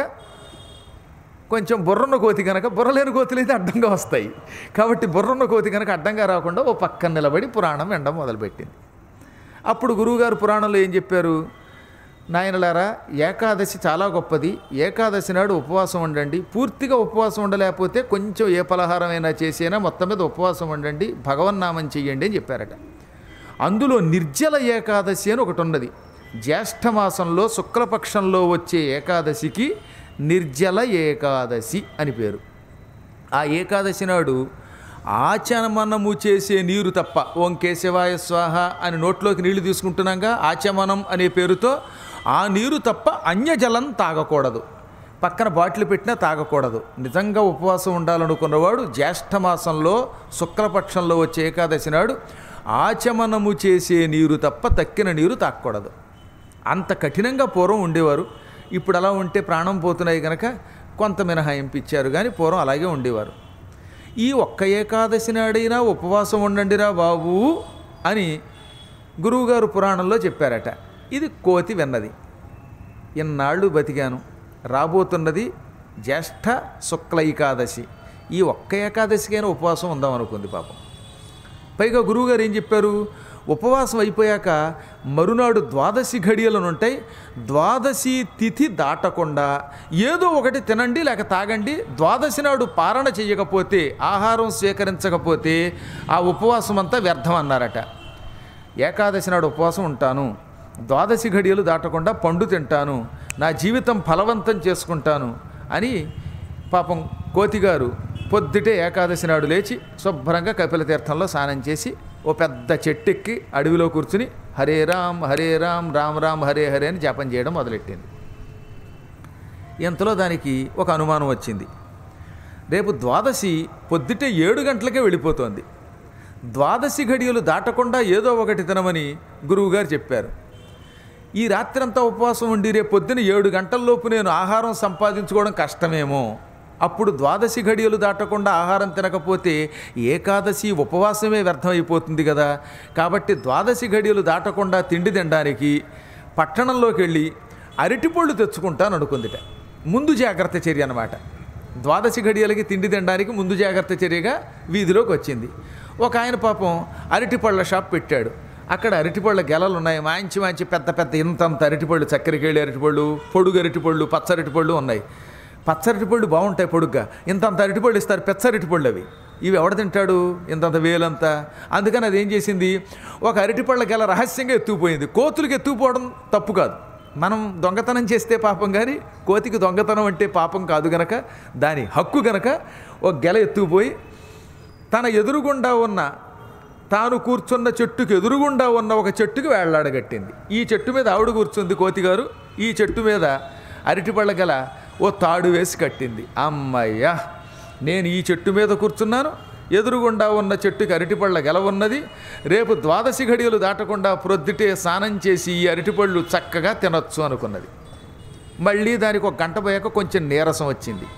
Speaker 1: కొంచెం బుర్రన్న కోతి కనుక, బుర్రలేని కోతులు అయితే అడ్డంగా వస్తాయి కాబట్టి బుర్రన్న కోతి కనుక అడ్డంగా రాకుండా ఓ పక్కన నిలబడి పురాణం వినడం మొదలుపెట్టింది. అప్పుడు గురువుగారు పురాణంలో ఏం చెప్పారు? నాయనలారా, ఏకాదశి చాలా గొప్పది. ఏకాదశి నాడు ఉపవాసం ఉండండి. పూర్తిగా ఉపవాసం ఉండలేకపోతే కొంచెం ఏ పలహారమైనా చేసైనా మొత్తం మీద ఉపవాసం ఉండండి, భగవన్నామం చెయ్యండి అని చెప్పారట. అందులో నిర్జల ఏకాదశి అని ఒకటి ఉన్నది. జ్యేష్ఠమాసంలో శుక్లపక్షంలో వచ్చే ఏకాదశికి నిర్జల ఏకాదశి అని పేరు. ఆ ఏకాదశి నాడు ఆచమనము చేసే నీరు తప్ప, ఓం కేశవాయ స్వాహ అని నోట్లోకి నీళ్లు తీసుకుంటున్నాగా, ఆచమనం అనే పేరుతో ఆ నీరు తప్ప అన్యజలం తాగకూడదు. పక్కన బాటిల్ పెట్టినా తాగకూడదు. నిజంగా ఉపవాసం ఉండాలనుకున్నవాడు జ్యేష్ఠమాసంలో శుక్లపక్షంలో వచ్చే ఏకాదశి నాడు ఆచమనము చేసే నీరు తప్ప తక్కిన నీరు తాగకూడదు. అంత కఠినంగా పూర్వం ఉండేవారు. ఇప్పుడు అలా ఉంటే ప్రాణం పోతున్నాయి కనుక కొంత మినహాయింపు ఇచ్చారు, కానీ పూర్వం అలాగే ఉండేవారు. ఈ ఒక్క ఏకాదశి నాడైనా ఉపవాసం ఉండండిరా బాబు అని గురువుగారు పురాణంలో చెప్పారట. ఇది కోతి విన్నది. ఇన్నాళ్ళు బతికాను, రాబోతున్నది జ్యేష్ఠ శుక్ల ఏకాదశి, ఈ ఒక్క ఏకాదశికైనా ఉపవాసం ఉందాం అనుకుంది పాపం. పైగా గురువుగారు ఏం చెప్పారు? ఉపవాసం అయిపోయాక మరునాడు ద్వాదశి ఘడియలను ఉంటాయి, ద్వాదశి తిథి దాటకుండా ఏదో ఒకటి తినండి లేక తాగండి. ద్వాదశి నాడు పారణ చేయకపోతే, ఆహారం స్వీకరించకపోతే ఆ ఉపవాసం అంతా వ్యర్థం అన్నారట. ఏకాదశి నాడు ఉపవాసం ఉంటాను, ద్వాదశి ఘడియలు దాటకుండా పండు తింటాను, నా జీవితం ఫలవంతం చేసుకుంటాను అని పాపం కోతిగారు పొద్దుటే ఏకాదశి నాడు లేచి శుభ్రంగా కపిల తీర్థంలో స్నానం చేసి ఓ పెద్ద చెట్టు ఎక్కి అడవిలో కూర్చుని హరే రామ్ రామ్ రామ్ హరే హరే అని జపం చేయడం మొదలెట్టింది. ఇంతలో దానికి ఒక అనుమానం వచ్చింది. రేపు ద్వాదశి పొద్దుటే 7 గంటలకే వెళ్ళిపోతోంది. ద్వాదశి ఘడియలు దాటకుండా ఏదో ఒకటి తినమని గురువుగారు చెప్పారు. ఈ రాత్రంతా ఉపవాసం ఉండి రేపు పొద్దున 7 గంటల్లోపు నేను ఆహారం సంపాదించుకోవడం కష్టమేమో. అప్పుడు ద్వాదశి ఘడియలు దాటకుండా ఆహారం తినకపోతే ఏకాదశి ఉపవాసమే వ్యర్థమైపోతుంది కదా. కాబట్టి ద్వాదశి ఘడియలు దాటకుండా తిండి తినడానికి పట్టణంలోకి వెళ్ళి అరటిపళ్ళు తెచ్చుకుంటాను అనుకుందిట. ముందు జాగ్రత్త చర్య అన్నమాట. ద్వాదశి ఘడియలకి తిండి తినడానికి ముందు జాగ్రత్త చర్యగా వీధిలోకి వచ్చింది. ఒక ఆయన పాపం అరటిపళ్ళ షాప్ పెట్టాడు. అక్కడ అరటిపళ్ళ గెలలు ఉన్నాయి. మంచి పెద్ద పెద్ద ఇంతంత అరటిపళ్ళు, చక్కెరకేళి అరటిపళ్ళు, పొడుగు అరటిపళ్ళు, పచ్చరటిపళ్ళు ఉన్నాయి. పచ్చరటిపళ్ళు బాగుంటాయి పొడుగ్గా. ఇంతంత అరటిపళ్ళు ఇస్తారు, పెచ్చరటిపళ్ళు అవి. ఇవి ఎవడ తింటాడు ఇంతంత వేలంతా. అందుకని అది ఏం చేసింది, ఒక అరటిపళ్ళ గెల రహస్యంగా ఎత్తుకుపోయింది. కోతులకి ఎత్తుకుపోవడం తప్పు కాదు, మనం దొంగతనం చేస్తే పాపం, కానీ కోతికి దొంగతనం అంటే పాపం కాదు గనక, దాని హక్కు గనక ఒక గెల ఎత్తుకుపోయి తన ఎదురుగుండా ఉన్న, తాను కూర్చున్న చెట్టుకు ఎదురుగుండా ఉన్న ఒక చెట్టుకి వేళ్లాడగట్టింది. ఈ చెట్టు మీద ఆవిడ కూర్చుంది కోతిగారు. ఈ చెట్టు మీద అరటిపళ్ళ గెల ఓ తాడు వేసి కట్టింది. అమ్మయ్యా, నేను ఈ చెట్టు మీద కూర్చున్నాను, ఎదురుగుండా ఉన్న చెట్టుకి అరటిపళ్ళ గెల ఉన్నది. రేపు ద్వాదశి ఘడియలు దాటకుండా ప్రొద్దుటే స్నానం చేసి ఈ అరటిపళ్ళు చక్కగా తినొచ్చు అనుకున్నది. మళ్ళీ దానికి ఒక గంట పోయాక కొంచెం నీరసం వచ్చింది.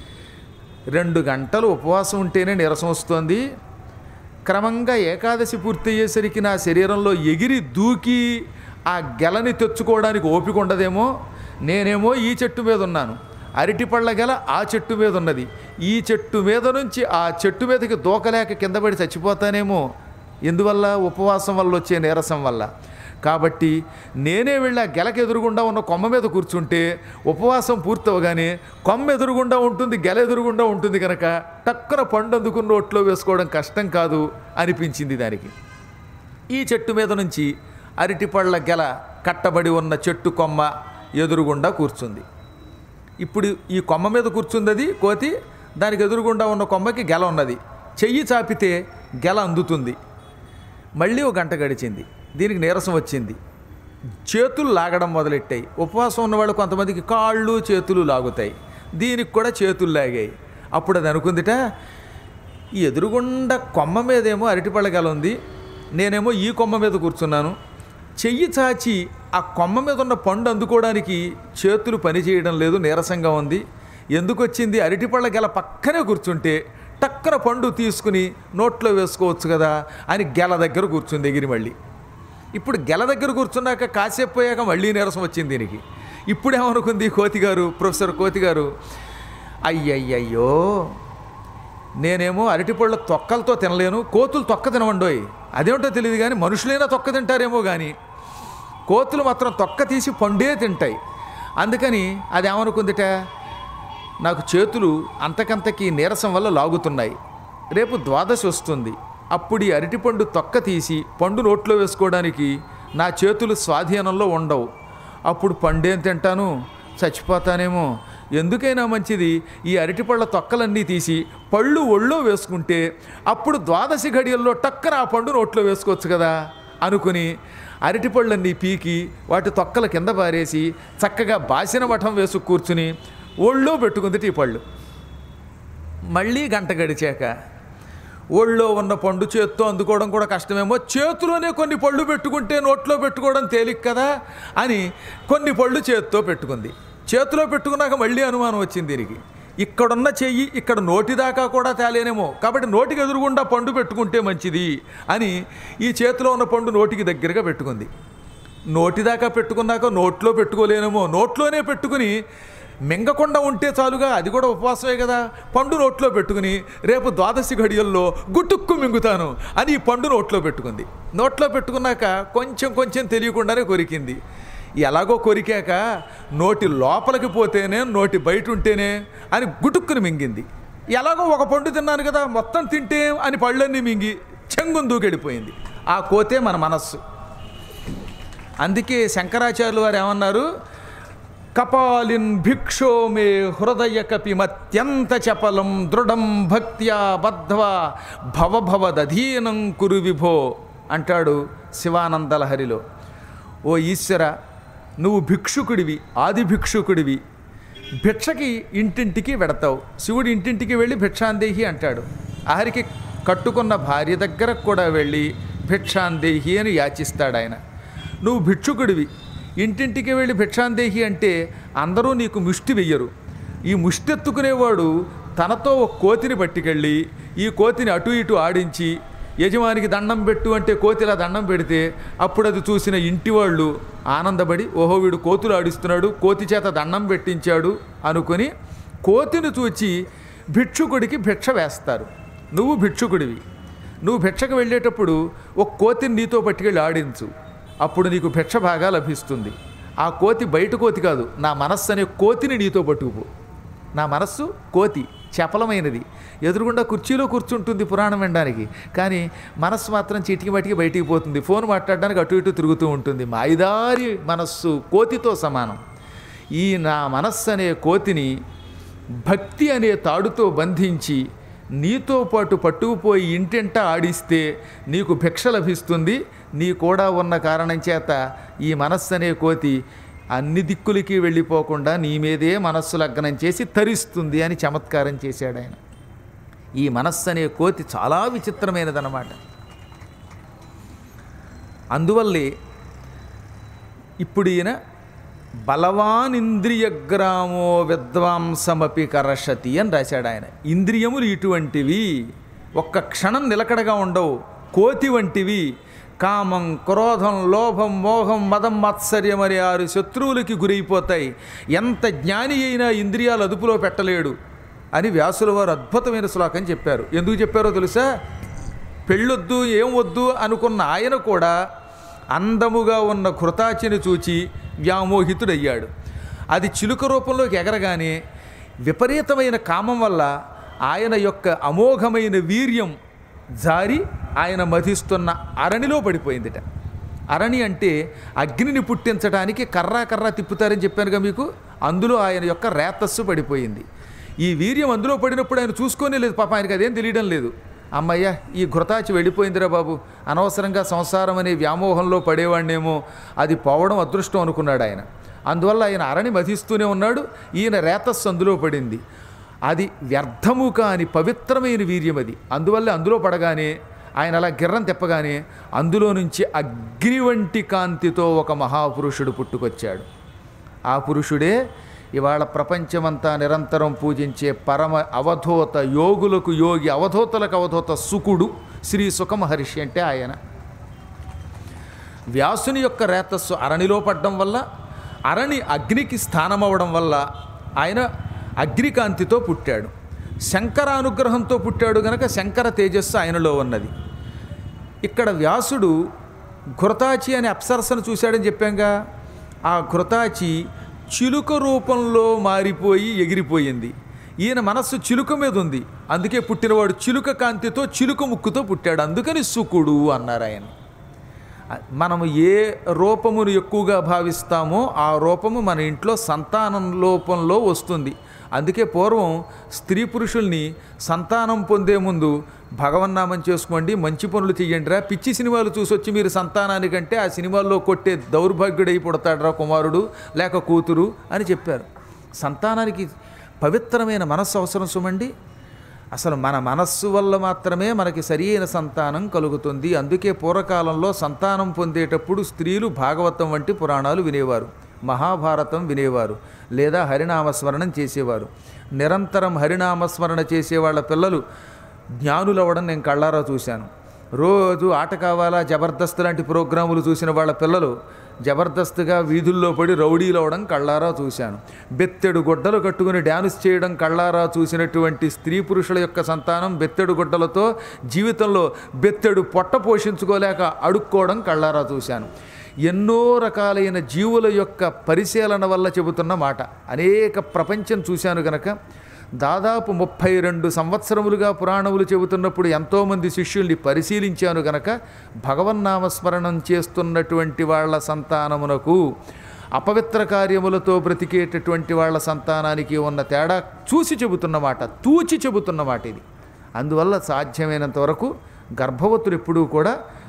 Speaker 1: 2 గంటలు ఉపవాసం ఉంటేనే నీరసం వస్తుంది. క్రమంగా ఏకాదశి పూర్తయ్యేసరికి నా శరీరంలో ఎగిరి దూకి ఆ గెలని తెచ్చుకోవడానికి ఓపిక ఉండదేమో. నేనేమో ఈ చెట్టు మీద ఉన్నాను, అరటిపళ్ళ గెల ఆ చెట్టు మీద ఉన్నది. ఈ చెట్టు మీద నుంచి ఆ చెట్టు మీదకి దూకలేక కింద పడి చచ్చిపోతానేమో. ఎందువల్ల? ఉపవాసం వల్ల వచ్చే నీరసం వల్ల. కాబట్టి నేనే వెళ్ళి ఆ గెలకు ఎదురుగుండా ఉన్న కొమ్మ మీద కూర్చుంటే ఉపవాసం పూర్తవగానే కొమ్మ ఎదురుగుండా ఉంటుంది, గెల ఎదురుగుండా ఉంటుంది కనుక టక్కున పండు అందుకున్న నోట్లో వేసుకోవడం కష్టం కాదు అనిపించింది దానికి. ఈ చెట్టు మీద నుంచి అరటిపళ్ళ గెల కట్టబడి ఉన్న చెట్టు కొమ్మ ఎదురుగుండా కూర్చుంది. ఇప్పుడు ఈ కొమ్మ మీద కూర్చుంది అది కోతి. దానికి ఎదురుగుండా ఉన్న కొమ్మకి గెల ఉన్నది. చెయ్యి చాపితే గెల అందుతుంది. మళ్ళీ ఒక గంట గడిచింది. దీనికి నీరసం వచ్చింది. చేతులు లాగడం మొదలెట్టాయి. ఉపవాసం ఉన్నవాళ్ళు కొంతమందికి కాళ్ళు చేతులు లాగుతాయి, దీనికి కూడా చేతులు లాగాయి. అప్పుడు అది అనుకుందిట, ఈ ఎదురుగుండా కొమ్మ మీదేమో అరటిపళ్ళ గెల ఉంది, నేనేమో ఈ కొమ్మ మీద కూర్చున్నాను. చెయ్యి చాచి ఆ కొమ్మ మీద ఉన్న పండు అందుకోవడానికి చేతులు పనిచేయడం లేదు, నీరసంగా ఉంది. ఎందుకు వచ్చింది? అరటిపళ్ళ గెల పక్కనే కూర్చుంటే టక్కన పండు తీసుకుని నోట్లో వేసుకోవచ్చు కదా అని గెల దగ్గర కూర్చుంది ఎగిరి. మళ్ళీ ఇప్పుడు గెల దగ్గర కూర్చున్నాక కాసేపు పోయాక మళ్ళీ నీరసం వచ్చింది దీనికి. ఇప్పుడేమనుకుంది కోతిగారు, ప్రొఫెసర్ కోతిగారు, అయ్యయ్యయ్యో, నేనేమో అరటిపళ్ళ తొక్కలతో తినలేను, కోతులు తొక్క తినవండోయ్. అదేమిటో తెలియదు కానీ మనుషులైనా తొక్క తింటారేమో, కానీ కోతులు మాత్రం తొక్క తీసి పండే తింటాయి. అందుకని అది ఏమనుకుందిట, నాకు చేతులు అంతకంతకి నీరసం వల్ల లాగుతున్నాయి, రేపు ద్వాదశి వస్తుంది, అప్పుడు ఈ అరటిపండు తొక్క తీసి పండు నోట్లో వేసుకోవడానికి నా చేతులు స్వాధీనంలో ఉండవు, అప్పుడు పండేం తింటాను, చచ్చిపోతానేమో. ఎందుకైనా మంచిది ఈ అరటిపళ్ళ తొక్కలన్నీ తీసి పళ్ళు ఒళ్ళో వేసుకుంటే అప్పుడు ద్వాదశి ఘడియల్లో టక్కన ఆ పండు నోట్లో వేసుకోవచ్చు కదా అనుకుని అరటిపళ్ళన్నీ పీకి వాటి తొక్కల కింద పారేసి చక్కగా బాసిన మఠం వేసు కూర్చుని ఒళ్ళో పెట్టుకుంది ఈ పళ్ళు. మళ్ళీ గంట గడిచాక ఒళ్ళో ఉన్న పండు చేత్తో అందుకోవడం కూడా కష్టమేమో, చేతిలోనే కొన్ని పళ్ళు పెట్టుకుంటే నోట్లో పెట్టుకోవడం తేలిక కదా అని కొన్ని పళ్ళు చేత్తో పెట్టుకుంది. చేతిలో పెట్టుకున్నాక మళ్ళీ అనుమానం వచ్చింది దీనికి, ఇక్కడున్న చెయ్యి ఇక్కడ నోటి దాకా కూడా తేలేనేమో, కాబట్టి నోటికి ఎదురుగుండా పండు పెట్టుకుంటే మంచిది అని ఈ చేతిలో ఉన్న పండు నోటికి దగ్గరగా పెట్టుకుంది. నోటి దాకా పెట్టుకున్నాక నోట్లో పెట్టుకోలేనేమో, నోట్లోనే పెట్టుకుని మింగకుండా ఉంటే చాలుగా, అది కూడా ఉపవాసమే కదా. పండు నోట్లో పెట్టుకుని రేపు ద్వాదశి ఘడియల్లో గుట్టుక్కు మింగుతాను అని ఈ పండు నోట్లో పెట్టుకుంది. నోట్లో పెట్టుకున్నాక కొంచెం కొంచెం తెలియకుండానే కొరికింది. ఎలాగో కొరికాక నోటి లోపలికి పోతేనే నోటి బయట ఉంటేనే అని గుటుక్కుని మింగింది. ఎలాగో ఒక పండు తిన్నాను కదా మొత్తం తింటే అని పళ్ళన్నీ మింగి చెంగుని దూకెళ్ళిపోయింది. ఆ కోతే మన మనస్సు. అందుకే శంకరాచార్యులు వారు ఏమన్నారు, కపాలిన్ భిక్షో మే హృదయ కపిమత్యంత చపలం దృఢం భక్త్యా బద్ధ్వా భవభవదధీనం కురు విభో అంటాడు శివానందలహరిలో. ఓ ఈశ్వర, నువ్వు భిక్షుకుడివి, ఆది భిక్షుకుడివి, భిక్షకి ఇంటింటికి వెడతావు. శివుడు ఇంటింటికి వెళ్ళి భిక్షాందేహి అంటాడు. ఆఖరికి కట్టుకున్న భార్య దగ్గరకు కూడా వెళ్ళి భిక్షాందేహి అని యాచిస్తాడు ఆయన. నువ్వు భిక్షుకుడివి, ఇంటింటికి వెళ్ళి భిక్షాందేహి అంటే అందరూ నీకు ముష్టి వెయ్యరు. ఈ ముష్టెత్తుకునేవాడు తనతో ఒక కోతిని పట్టుకెళ్ళి ఈ కోతిని అటు ఇటు ఆడించి యజమానికి దండం పెట్టు అంటే కోతిలా దండం పెడితే అప్పుడు అది చూసిన ఇంటి వాళ్ళు ఆనందపడి, ఓహో వీడు కోతులు ఆడిస్తున్నాడు, కోతి చేత దండం పెట్టించాడు అనుకుని కోతిని చూచి భిక్షుకుడికి భిక్ష వేస్తారు. నువ్వు భిక్షుకుడివి, నువ్వు భిక్షకు వెళ్ళేటప్పుడు ఒక కోతిని నీతో పట్టుకెళ్ళి ఆడించు, అప్పుడు నీకు భిక్ష బాగా లభిస్తుంది. ఆ కోతి బయట కోతి కాదు, నా మనస్సు అనే కోతిని నీతో పట్టుకుపో. నా మనస్సు కోతి, చపలమైనది, ఎదురుగుండా కుర్చీలో కూర్చుంటుంది పురాణం వినడానికి, కానీ మనస్సు మాత్రం చీటికి బయటికి బయటికి పోతుంది, ఫోన్ మాట్లాడడానికి అటు ఇటు తిరుగుతూ ఉంటుంది. మాయిదారి మనస్సు కోతితో సమానం. ఈ నా మనస్సు అనే కోతిని భక్తి అనే తాడుతో బంధించి నీతో పాటు పట్టుకుపోయి ఇంటింటా ఆడిస్తే నీకు భిక్ష లభిస్తుంది. నీ కూడా ఉన్న కారణం చేత ఈ మనస్సు అనే కోతి అన్ని దిక్కులకి వెళ్ళిపోకుండా నీ మీదే మనస్సు లగ్నం చేసి తరిస్తుంది అని చమత్కారం చేశాడు ఆయన. ఈ మనస్సు అనే కోతి చాలా విచిత్రమైనదన్నమాట. అందువల్లే ఇప్పుడు ఈయన బలవానింద్రియగ్రామో విద్వాంసమపి కరషతి అని రాశాడు ఆయన. ఇంద్రియములు ఇటువంటివి, ఒక్క క్షణం నిలకడగా ఉండవు, కోతి వంటివి. కామం, క్రోధం, లోభం, మోహం, మదం, మాత్సర్యం అనే 6 శత్రువులకి గురైపోతాయి. ఎంత జ్ఞాని అయినా ఇంద్రియాలు అదుపులో పెట్టలేడు అని వ్యాసుల వారు అద్భుతమైన శ్లోకం చెప్పారు. ఎందుకు చెప్పారో తెలుసా? పెళ్ళొద్దు ఏం వద్దు అనుకున్న ఆయన కూడా అందముగా ఉన్న ఘృతాచిని చూచి వ్యామోహితుడయ్యాడు. అది చిలుక రూపంలోకి ఎగరగానే విపరీతమైన కామం వల్ల ఆయన యొక్క అమోఘమైన వీర్యం జారి ఆయన మధిస్తున్న అరణిలో పడిపోయిందిట. అరణి అంటే అగ్నిని పుట్టించడానికి కర్రా తిప్పుతారని చెప్పానుగా మీకు, అందులో ఆయన యొక్క రేతస్సు పడిపోయింది. ఈ వీర్యం అందులో పడినప్పుడు ఆయన చూసుకోనే లేదు, పాప ఆయనకి అదేం తెలియడం లేదు. అమ్మయ్య ఈ ఘృతాచి వెళ్ళిపోయిందిరా బాబు, అనవసరంగా సంసారం అనే వ్యామోహంలో పడేవాడినేమో, అది పోవడం అదృష్టం అనుకున్నాడు ఆయన. అందువల్ల ఆయన అరణి మధిస్తూనే ఉన్నాడు, ఈయన రేతస్సు అందులో పడింది. అది వ్యర్థము కాని పవిత్రమైన వీర్యం అది. అందువల్ల అందులో పడగానే ఆయన అలా గిర్రం తిప్పగానే అందులో నుంచి అగ్ని వంటి కాంతితో ఒక మహాపురుషుడు పుట్టుకొచ్చాడు. ఆ పురుషుడే ఇవాళ ప్రపంచమంతా నిరంతరం పూజించే పరమ అవధూత, యోగులకు యోగి, అవధూతలకు అవధూత సుకుడు, శ్రీ సుఖ మహర్షి అంటే ఆయన. వ్యాసుని యొక్క రేతస్సు అరణిలో పడ్డం వల్ల, అరణి అగ్నికి స్థానమవడం వల్ల ఆయన అగ్నికాంతితో పుట్టాడు. శంకరానుగ్రహంతో పుట్టాడు గనక శంకర తేజస్సు ఆయనలో ఉన్నది. ఇక్కడ వ్యాసుడు ఘృతాచి అనే అప్సరసను చూశాడని చెప్పాంగా, ఆ ఘృతాచి చిలుక రూపంలో మారిపోయి ఎగిరిపోయింది. ఈయన మనస్సు చిలుక మీద ఉంది, అందుకే పుట్టినవాడు చిలుక కాంతితో చిలుక ముక్కుతో పుట్టాడు, అందుకని సుకుడు అన్నారు ఆయన. మనము ఏ రూపమును ఎక్కువగా భావిస్తామో ఆ రూపము మన ఇంట్లో సంతానం లోపంలో వస్తుంది. అందుకే పూర్వం స్త్రీ పురుషుల్ని సంతానం పొందే ముందు భగవన్నామం చేసుకోండి, మంచి పనులు చెయ్యండిరా, పిచ్చి సినిమాలు చూసొచ్చి మీరు సంతానానికంటే ఆ సినిమాల్లో కొట్టే దౌర్భాగ్యుడై పుడతాడురా కుమారుడు లేక కూతురు అని చెప్పారు. సంతానానికి పవిత్రమైన మనస్సు అవసరం సుమండి. అసలు మన మనస్సు వల్ల మాత్రమే మనకి సరి అయిన సంతానం కలుగుతుంది. అందుకే పూర్వకాలంలో సంతానం పొందేటప్పుడు స్త్రీలు భాగవతం వంటి పురాణాలు వినేవారు, మహాభారతం వినేవారు, లేదా హరినామస్మరణం చేసేవారు. నిరంతరం హరినామస్మరణ చేసేవాళ్ళ పిల్లలు జ్ఞానులవ్వడం నేను కళ్ళారా చూశాను. రోజు ఆట కావాలా, జబర్దస్త్ లాంటి ప్రోగ్రాములు చూసిన వాళ్ళ పిల్లలు జబర్దస్త్గా వీధుల్లో పడి రౌడీలు అవడం కళ్ళారా చూశాను. బెత్తెడు గుడ్డలు కట్టుకుని డ్యాన్స్ చేయడం కళ్ళారా చూసినటువంటి స్త్రీ పురుషుల యొక్క సంతానం బెత్తెడు గుడ్డలతో జీవితంలో బెత్తెడు పొట్ట పోషించుకోలేక అడుక్కోవడం కళ్ళారా చూశాను. ఎన్నో రకాలైన జీవుల యొక్క పరిశీలన వల్ల చెబుతున్న మాట. అనేక ప్రపంచం చూశాను గనక, దాదాపు 32 సంవత్సరములుగా పురాణములు చెబుతున్నప్పుడు ఎంతోమంది శిష్యుల్ని పరిశీలించాను గనక, భగవన్నామస్మరణం చేస్తున్నటువంటి వాళ్ళ సంతానమునకు అపవిత్ర కార్యములతో బ్రతికేటటువంటి వాళ్ళ సంతానానికి ఉన్న తేడా చూసి చెబుతున్నమాట, తూచి చెబుతున్నమాట ఇది. అందువల్ల సాధ్యమైనంత వరకు గర్భవతులు ఎప్పుడూ కూడా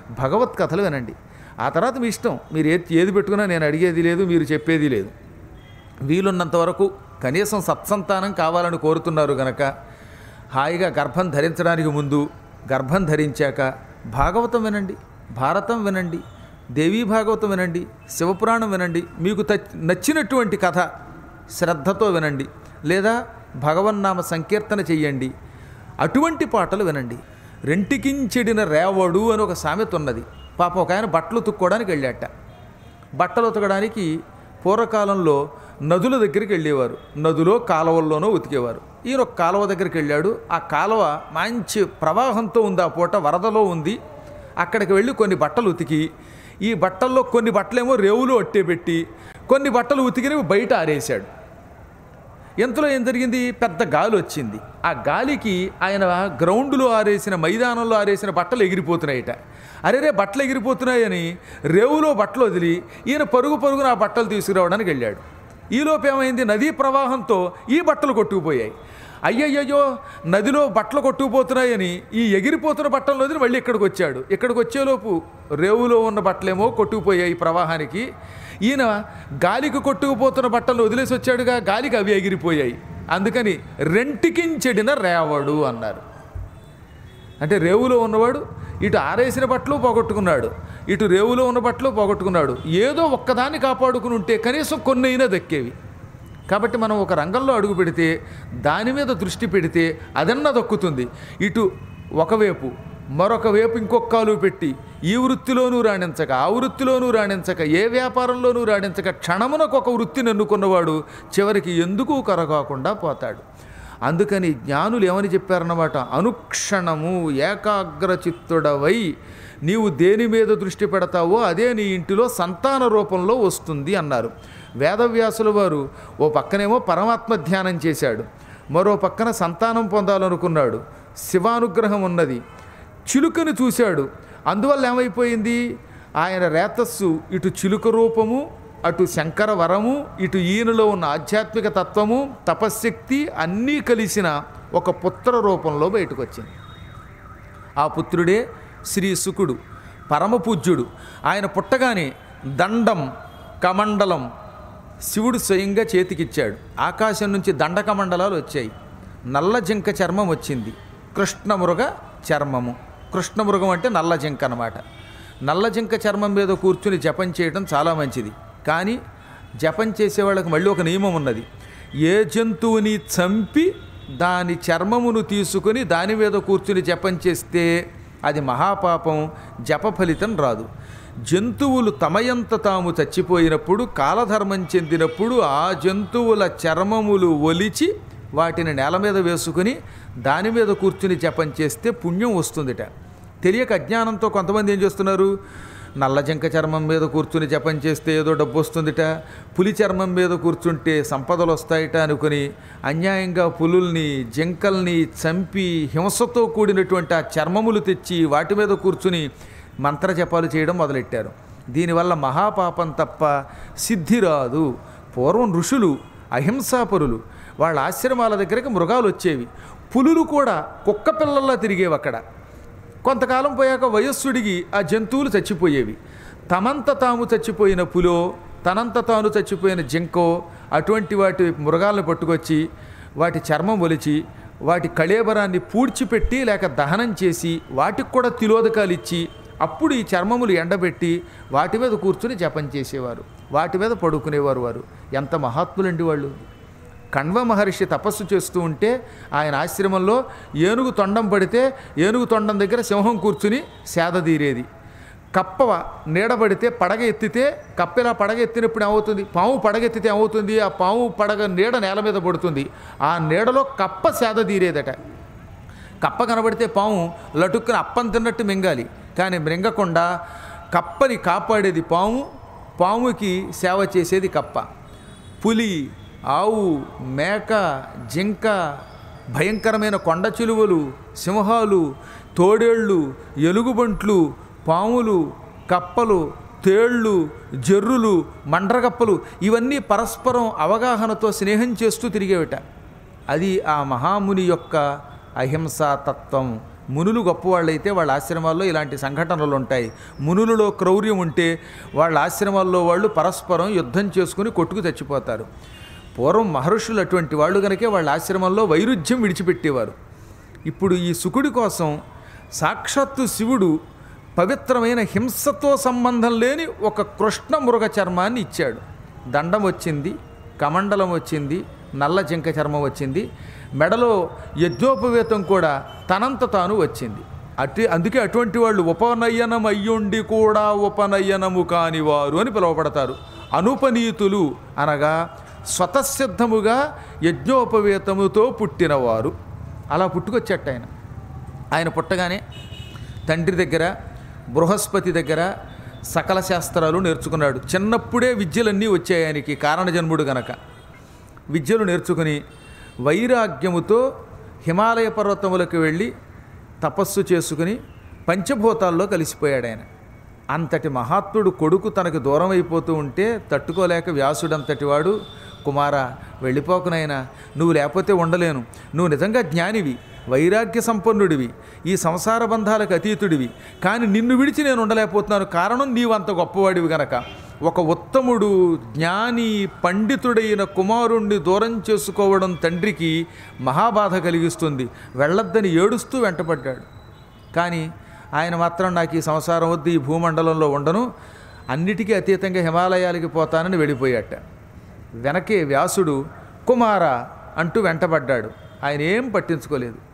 Speaker 1: భగవత్ కథలు వినండి. ఆ తర్వాత మీ ఇష్టం, మీరు ఏది పెట్టుకున్నా నేను అడిగేది లేదు, మీరు చెప్పేది లేదు. వీలున్నంత వరకు కనీసం సత్సంతానం కావాలని కోరుతున్నారు గనక హాయిగా గర్భం ధరించడానికి ముందు, గర్భం ధరించాక భాగవతం వినండి, భారతం వినండి, దేవీ భాగవతం వినండి, శివపురాణం వినండి. మీకు నచ్చినటువంటి కథ శ్రద్ధతో వినండి, లేదా భగవన్నామ సంకీర్తన చెయ్యండి. అటువంటి పాటలు వినండి. రెంటికించెడిన రేవడు అని ఒక సామెత ఉన్నది. పాప ఒక ఆయన బట్టలు ఉతుక్కోవడానికి వెళ్ళాట. బట్టలు ఉతకడానికి పూర్వకాలంలో నదుల దగ్గరికి వెళ్ళేవారు, నదులో కాలువల్లోనో ఉతికేవారు. ఈయన ఒక కాలువ దగ్గరికి వెళ్ళాడు. ఆ కాలువ మంచి ప్రవాహంతో ఉంది, ఆ పూట వరదలో ఉంది. అక్కడికి వెళ్ళి కొన్ని బట్టలు ఉతికి, ఈ బట్టల్లో కొన్ని బట్టలేమో రేవులో అట్టేపెట్టి, కొన్ని బట్టలు ఉతికినవి బయట ఆరేశాడు. ఎంతలో ఏం జరిగింది, పెద్ద గాలి వచ్చింది. ఆ గాలికి ఆయన గ్రౌండ్లో ఆరేసిన, మైదానంలో ఆరేసిన బట్టలు ఎగిరిపోతున్నాయట. అరేరే బట్టలు ఎగిరిపోతున్నాయని రేవులో బట్టలు వదిలి ఈయన పరుగున ఆ బట్టలు తీసుకురావడానికి వెళ్ళాడు. ఈలోపు ఏమైంది, నదీ ప్రవాహంతో ఈ బట్టలు కొట్టుకుపోయాయి. అయ్యయ్యో నదిలో బట్టలు కొట్టుకుపోతున్నాయని ఈ ఎగిరిపోతున్న బట్టలను వదిలి మళ్ళీ ఇక్కడికి వచ్చాడు. ఇక్కడికి వచ్చేలోపు రేవులో ఉన్న బట్టలేమో కొట్టుకుపోయాయి ప్రవాహానికి. ఈయన గాలికి కొట్టుకుపోతున్న బట్టలు వదిలేసి వచ్చాడుగా, గాలికి అవి ఎగిరిపోయాయి. అందుకని రెంటికించెడిన రేవడు అన్నారు. అంటే రేవులో ఉన్నవాడు ఇటు ఆరేసిన బట్టలు పోగొట్టుకున్నాడు, ఇటు రేవులో ఉన్న బట్టలు పోగొట్టుకున్నాడు. ఏదో ఒక్కదాన్ని కాపాడుకుని ఉంటే కనీసం కొన్ని అయినా దక్కేవి. కాబట్టి మనం ఒక రంగంలో అడుగు పెడితే, దాని మీద దృష్టి పెడితే అదన్నా దక్కుతుంది. ఇటు ఒకవైపు మరొక వైపు ఇంకొక కాలు పెట్టి ఈ వృత్తిలోనూ రాణించక, ఆ వృత్తిలోనూ రాణించక, ఏ వ్యాపారంలోనూ రాణించక క్షణమునకు ఒక వృత్తిని ఎన్నుకున్నవాడు చివరికి ఎందుకు కరగాకుండా పోతాడు. అందుకని జ్ఞానులు ఏమని చెప్పారన్నమాట, అనుక్షణము ఏకాగ్రచిత్తుడవై నీవు దేని మీద దృష్టి పెడతావో అదే నీ ఇంటిలో సంతాన రూపంలో వస్తుంది అన్నారు. వేదవ్యాసుల వారు ఓ పక్కనేమో పరమాత్మ ధ్యానం చేశాడు, మరో పక్కన సంతానం పొందాలనుకున్నాడు. శివానుగ్రహం ఉన్నది, చిలుకను చూశాడు. అందువల్ల ఏమైపోయింది, ఆయన రేతస్సు ఇటు చిలుక రూపము, అటు శంకర వరము, ఇటు ఈయనలో ఉన్న ఆధ్యాత్మిక తత్వము, తపశ్శక్తి అన్నీ కలిసిన ఒక పుత్ర రూపంలో బయటకు వచ్చింది. ఆ పుత్రుడే శ్రీ శుకుడు, పరమపూజ్యుడు. ఆయన పుట్టగానే దండం కమండలం శివుడు స్వయంగా చేతికిచ్చాడు. ఆకాశం నుంచి దండకమండలాలు వచ్చాయి. నల్ల జింక చర్మం వచ్చింది, కృష్ణమృగ చర్మము. కృష్ణమృగం అంటే నల్ల జింక అన్నమాట. నల్ల జింక చర్మం మీద కూర్చుని జపం చేయడం చాలా మంచిది. కానీ జపం చేసేవాళ్ళకి మళ్ళీ ఒక నియమం ఉన్నది. ఏ జంతువుని చంపి దాని చర్మమును తీసుకుని దాని మీద కూర్చుని జపం చేస్తే అది మహాపాపం, జప ఫలితం రాదు. జంతువులు తమయంత తాము చచ్చిపోయినప్పుడు, కాలధర్మం చెందినప్పుడు ఆ జంతువుల చర్మములు ఒలిచి వాటిని నేల మీద వేసుకుని దాని మీద కూర్చుని జపం చేస్తే పుణ్యం వస్తుందిట. తెలియక అజ్ఞానంతో కొంతమంది ఏం చేస్తున్నారు, నల్ల జింక చర్మం మీద కూర్చుని జపం చేస్తే ఏదో డబ్బు వస్తుందిట, పులి చర్మం మీద కూర్చుంటే సంపదలు వస్తాయిట అనుకుని అన్యాయంగా పులుల్ని జింకల్ని చంపి హింసతో కూడినటువంటి ఆ చర్మములు తెచ్చి వాటి మీద కూర్చుని మంత్రజపాలు చేయడం మొదలెట్టారు. దీనివల్ల మహాపాపం తప్ప సిద్ధి రాదు. పూర్వం ఋషులు అహింసాపరులు, వాళ్ళ ఆశ్రమాల దగ్గరికి మృగాలు వచ్చేవి. పులులు కూడా కుక్క పిల్లల్లా తిరిగేవి అక్కడ. కొంతకాలం పోయాక వయస్సుడిగి ఆ జంతువులు చచ్చిపోయేవి. తమంత తాము చచ్చిపోయిన పులో, తనంత తాను చచ్చిపోయిన జింకో అటువంటి వాటి మృగాలను పట్టుకొచ్చి వాటి చర్మం ఒలిచి వాటి కళేబరాన్ని పూడ్చిపెట్టి లేక దహనం చేసి వాటికి కూడా తిలోదకాలు ఇచ్చి అప్పుడు ఈ చర్మములు ఎండబెట్టి వాటి మీద కూర్చుని జపం చేసేవారు, వాటి మీద పడుకునేవారు. వారు ఎంత మహాత్ములండి వాళ్ళు. కణ్వ మహర్షి తపస్సు చేస్తూ ఉంటే ఆయన ఆశ్రమంలో ఏనుగు తొండం పడితే ఏనుగు తొండం దగ్గర సింహం కూర్చుని సేదదీరేది. కప్ప నీడబడితే పడగ ఎత్తితే కప్ప ఇలా పడగ ఎత్తినప్పుడు ఏమవుతుంది, పాము పడగెత్తితే ఏమవుతుంది, ఆ పాము పడగ నీడ నేల మీద పడుతుంది. ఆ నీడలో కప్ప సేదదీరేదట. కప్ప కనబడితే పాము లటుక్కుని అప్పం తిన్నట్టు మింగాలి, కానీ మృంగకుండా కప్పని కాపాడేది పాము, పాముకి సేవ చేసేది కప్ప. పులి, ఆవు, మేక, జింక, భయంకరమైన కొండ చిలువలు, సింహాలు, తోడేళ్ళు, ఎలుగుబంట్లు, పాములు, కప్పలు, తేళ్ళు, జర్రులు, మండ్రగప్పలు ఇవన్నీ పరస్పరం అవగాహనతో స్నేహం చేస్తూ తిరిగేవిట. అది ఆ మహాముని యొక్క అహింసా తత్వం, మునులు గొప్పవాళ్ళైతే వాళ్ళ ఆశ్రమాల్లో ఇలాంటి సంఘటనలు ఉంటాయి. మునులలో క్రౌర్యం ఉంటే వాళ్ళ ఆశ్రమాల్లో వాళ్ళు పరస్పరం యుద్ధం చేసుకుని కొట్టుకు చచ్చిపోతారు. పూర్వం మహర్షులు అటువంటి వాళ్ళు కనుకే వాళ్ళ ఆశ్రమంలో వైరుధ్యం విడిచిపెట్టేవారు. ఇప్పుడు ఈ శుకుడి కోసం సాక్షాత్తు శివుడు పవిత్రమైన హింసతో సంబంధం లేని ఒక కృష్ణ మృగ చర్మాన్ని ఇచ్చాడు. దండం వచ్చింది, కమండలం వచ్చింది, నల్ల జింక చర్మం వచ్చింది, మెడలో యజ్ఞోపవేతం కూడా తనంత తాను వచ్చింది. అందుకే అటువంటి వాళ్ళు ఉపనయనం అయ్యుండి కూడా ఉపనయనము కానివారు అని పిలువబడతారు. అనుపనీతులు అనగా స్వతసిద్ధముగా యజ్ఞోపవేతముతో పుట్టినవారు. అలా పుట్టుకొచ్చట ఆయన పుట్టగానే తండ్రి దగ్గర బృహస్పతి దగ్గర సకల శాస్త్రాలు నేర్చుకున్నాడు. చిన్నప్పుడే విద్యలన్నీ వచ్చాయి ఆయనకి, కారణజన్ముడు గనక. విద్యలు నేర్చుకుని వైరాగ్యముతో హిమాలయ పర్వతములకు వెళ్ళి తపస్సు చేసుకుని పంచభూతాల్లో కలిసిపోయాడు ఆయన. అంతటి మహాత్ముడు కొడుకు తనకు దూరం అయిపోతూ ఉంటే తట్టుకోలేక వ్యాసుడంతటి వాడు, కుమారా వెళ్ళిపోకునైనా, నువ్వు లేకపోతే ఉండలేను, నువ్వు నిజంగా జ్ఞానివి, వైరాగ్య సంపన్నుడివి, ఈ సంసార బంధాలకు అతీతుడివి, కానీ నిన్ను విడిచి నేను ఉండలేకపోతున్నాను. కారణం నీవంత గొప్పవాడివి గనక. ఒక ఉత్తముడు జ్ఞాని పండితుడైన కుమారుణ్ణి దూరం చేసుకోవడం తండ్రికి మహాబాధ కలిగిస్తుంది. వెళ్ళొద్దని ఏడుస్తూ వెంటపడ్డాడు. కానీ ఆయన మాత్రం నాకు ఈ సంసారం వద్దు, ఈ భూమండలంలో ఉండను, అన్నిటికీ అతీతంగా హిమాలయాలకి పోతానని వెళ్ళిపోయాట. వెనకే వ్యాసుడు కుమార అంటూ వెంటబడ్డాడు. ఆయన ఏం పట్టించుకోలేదు.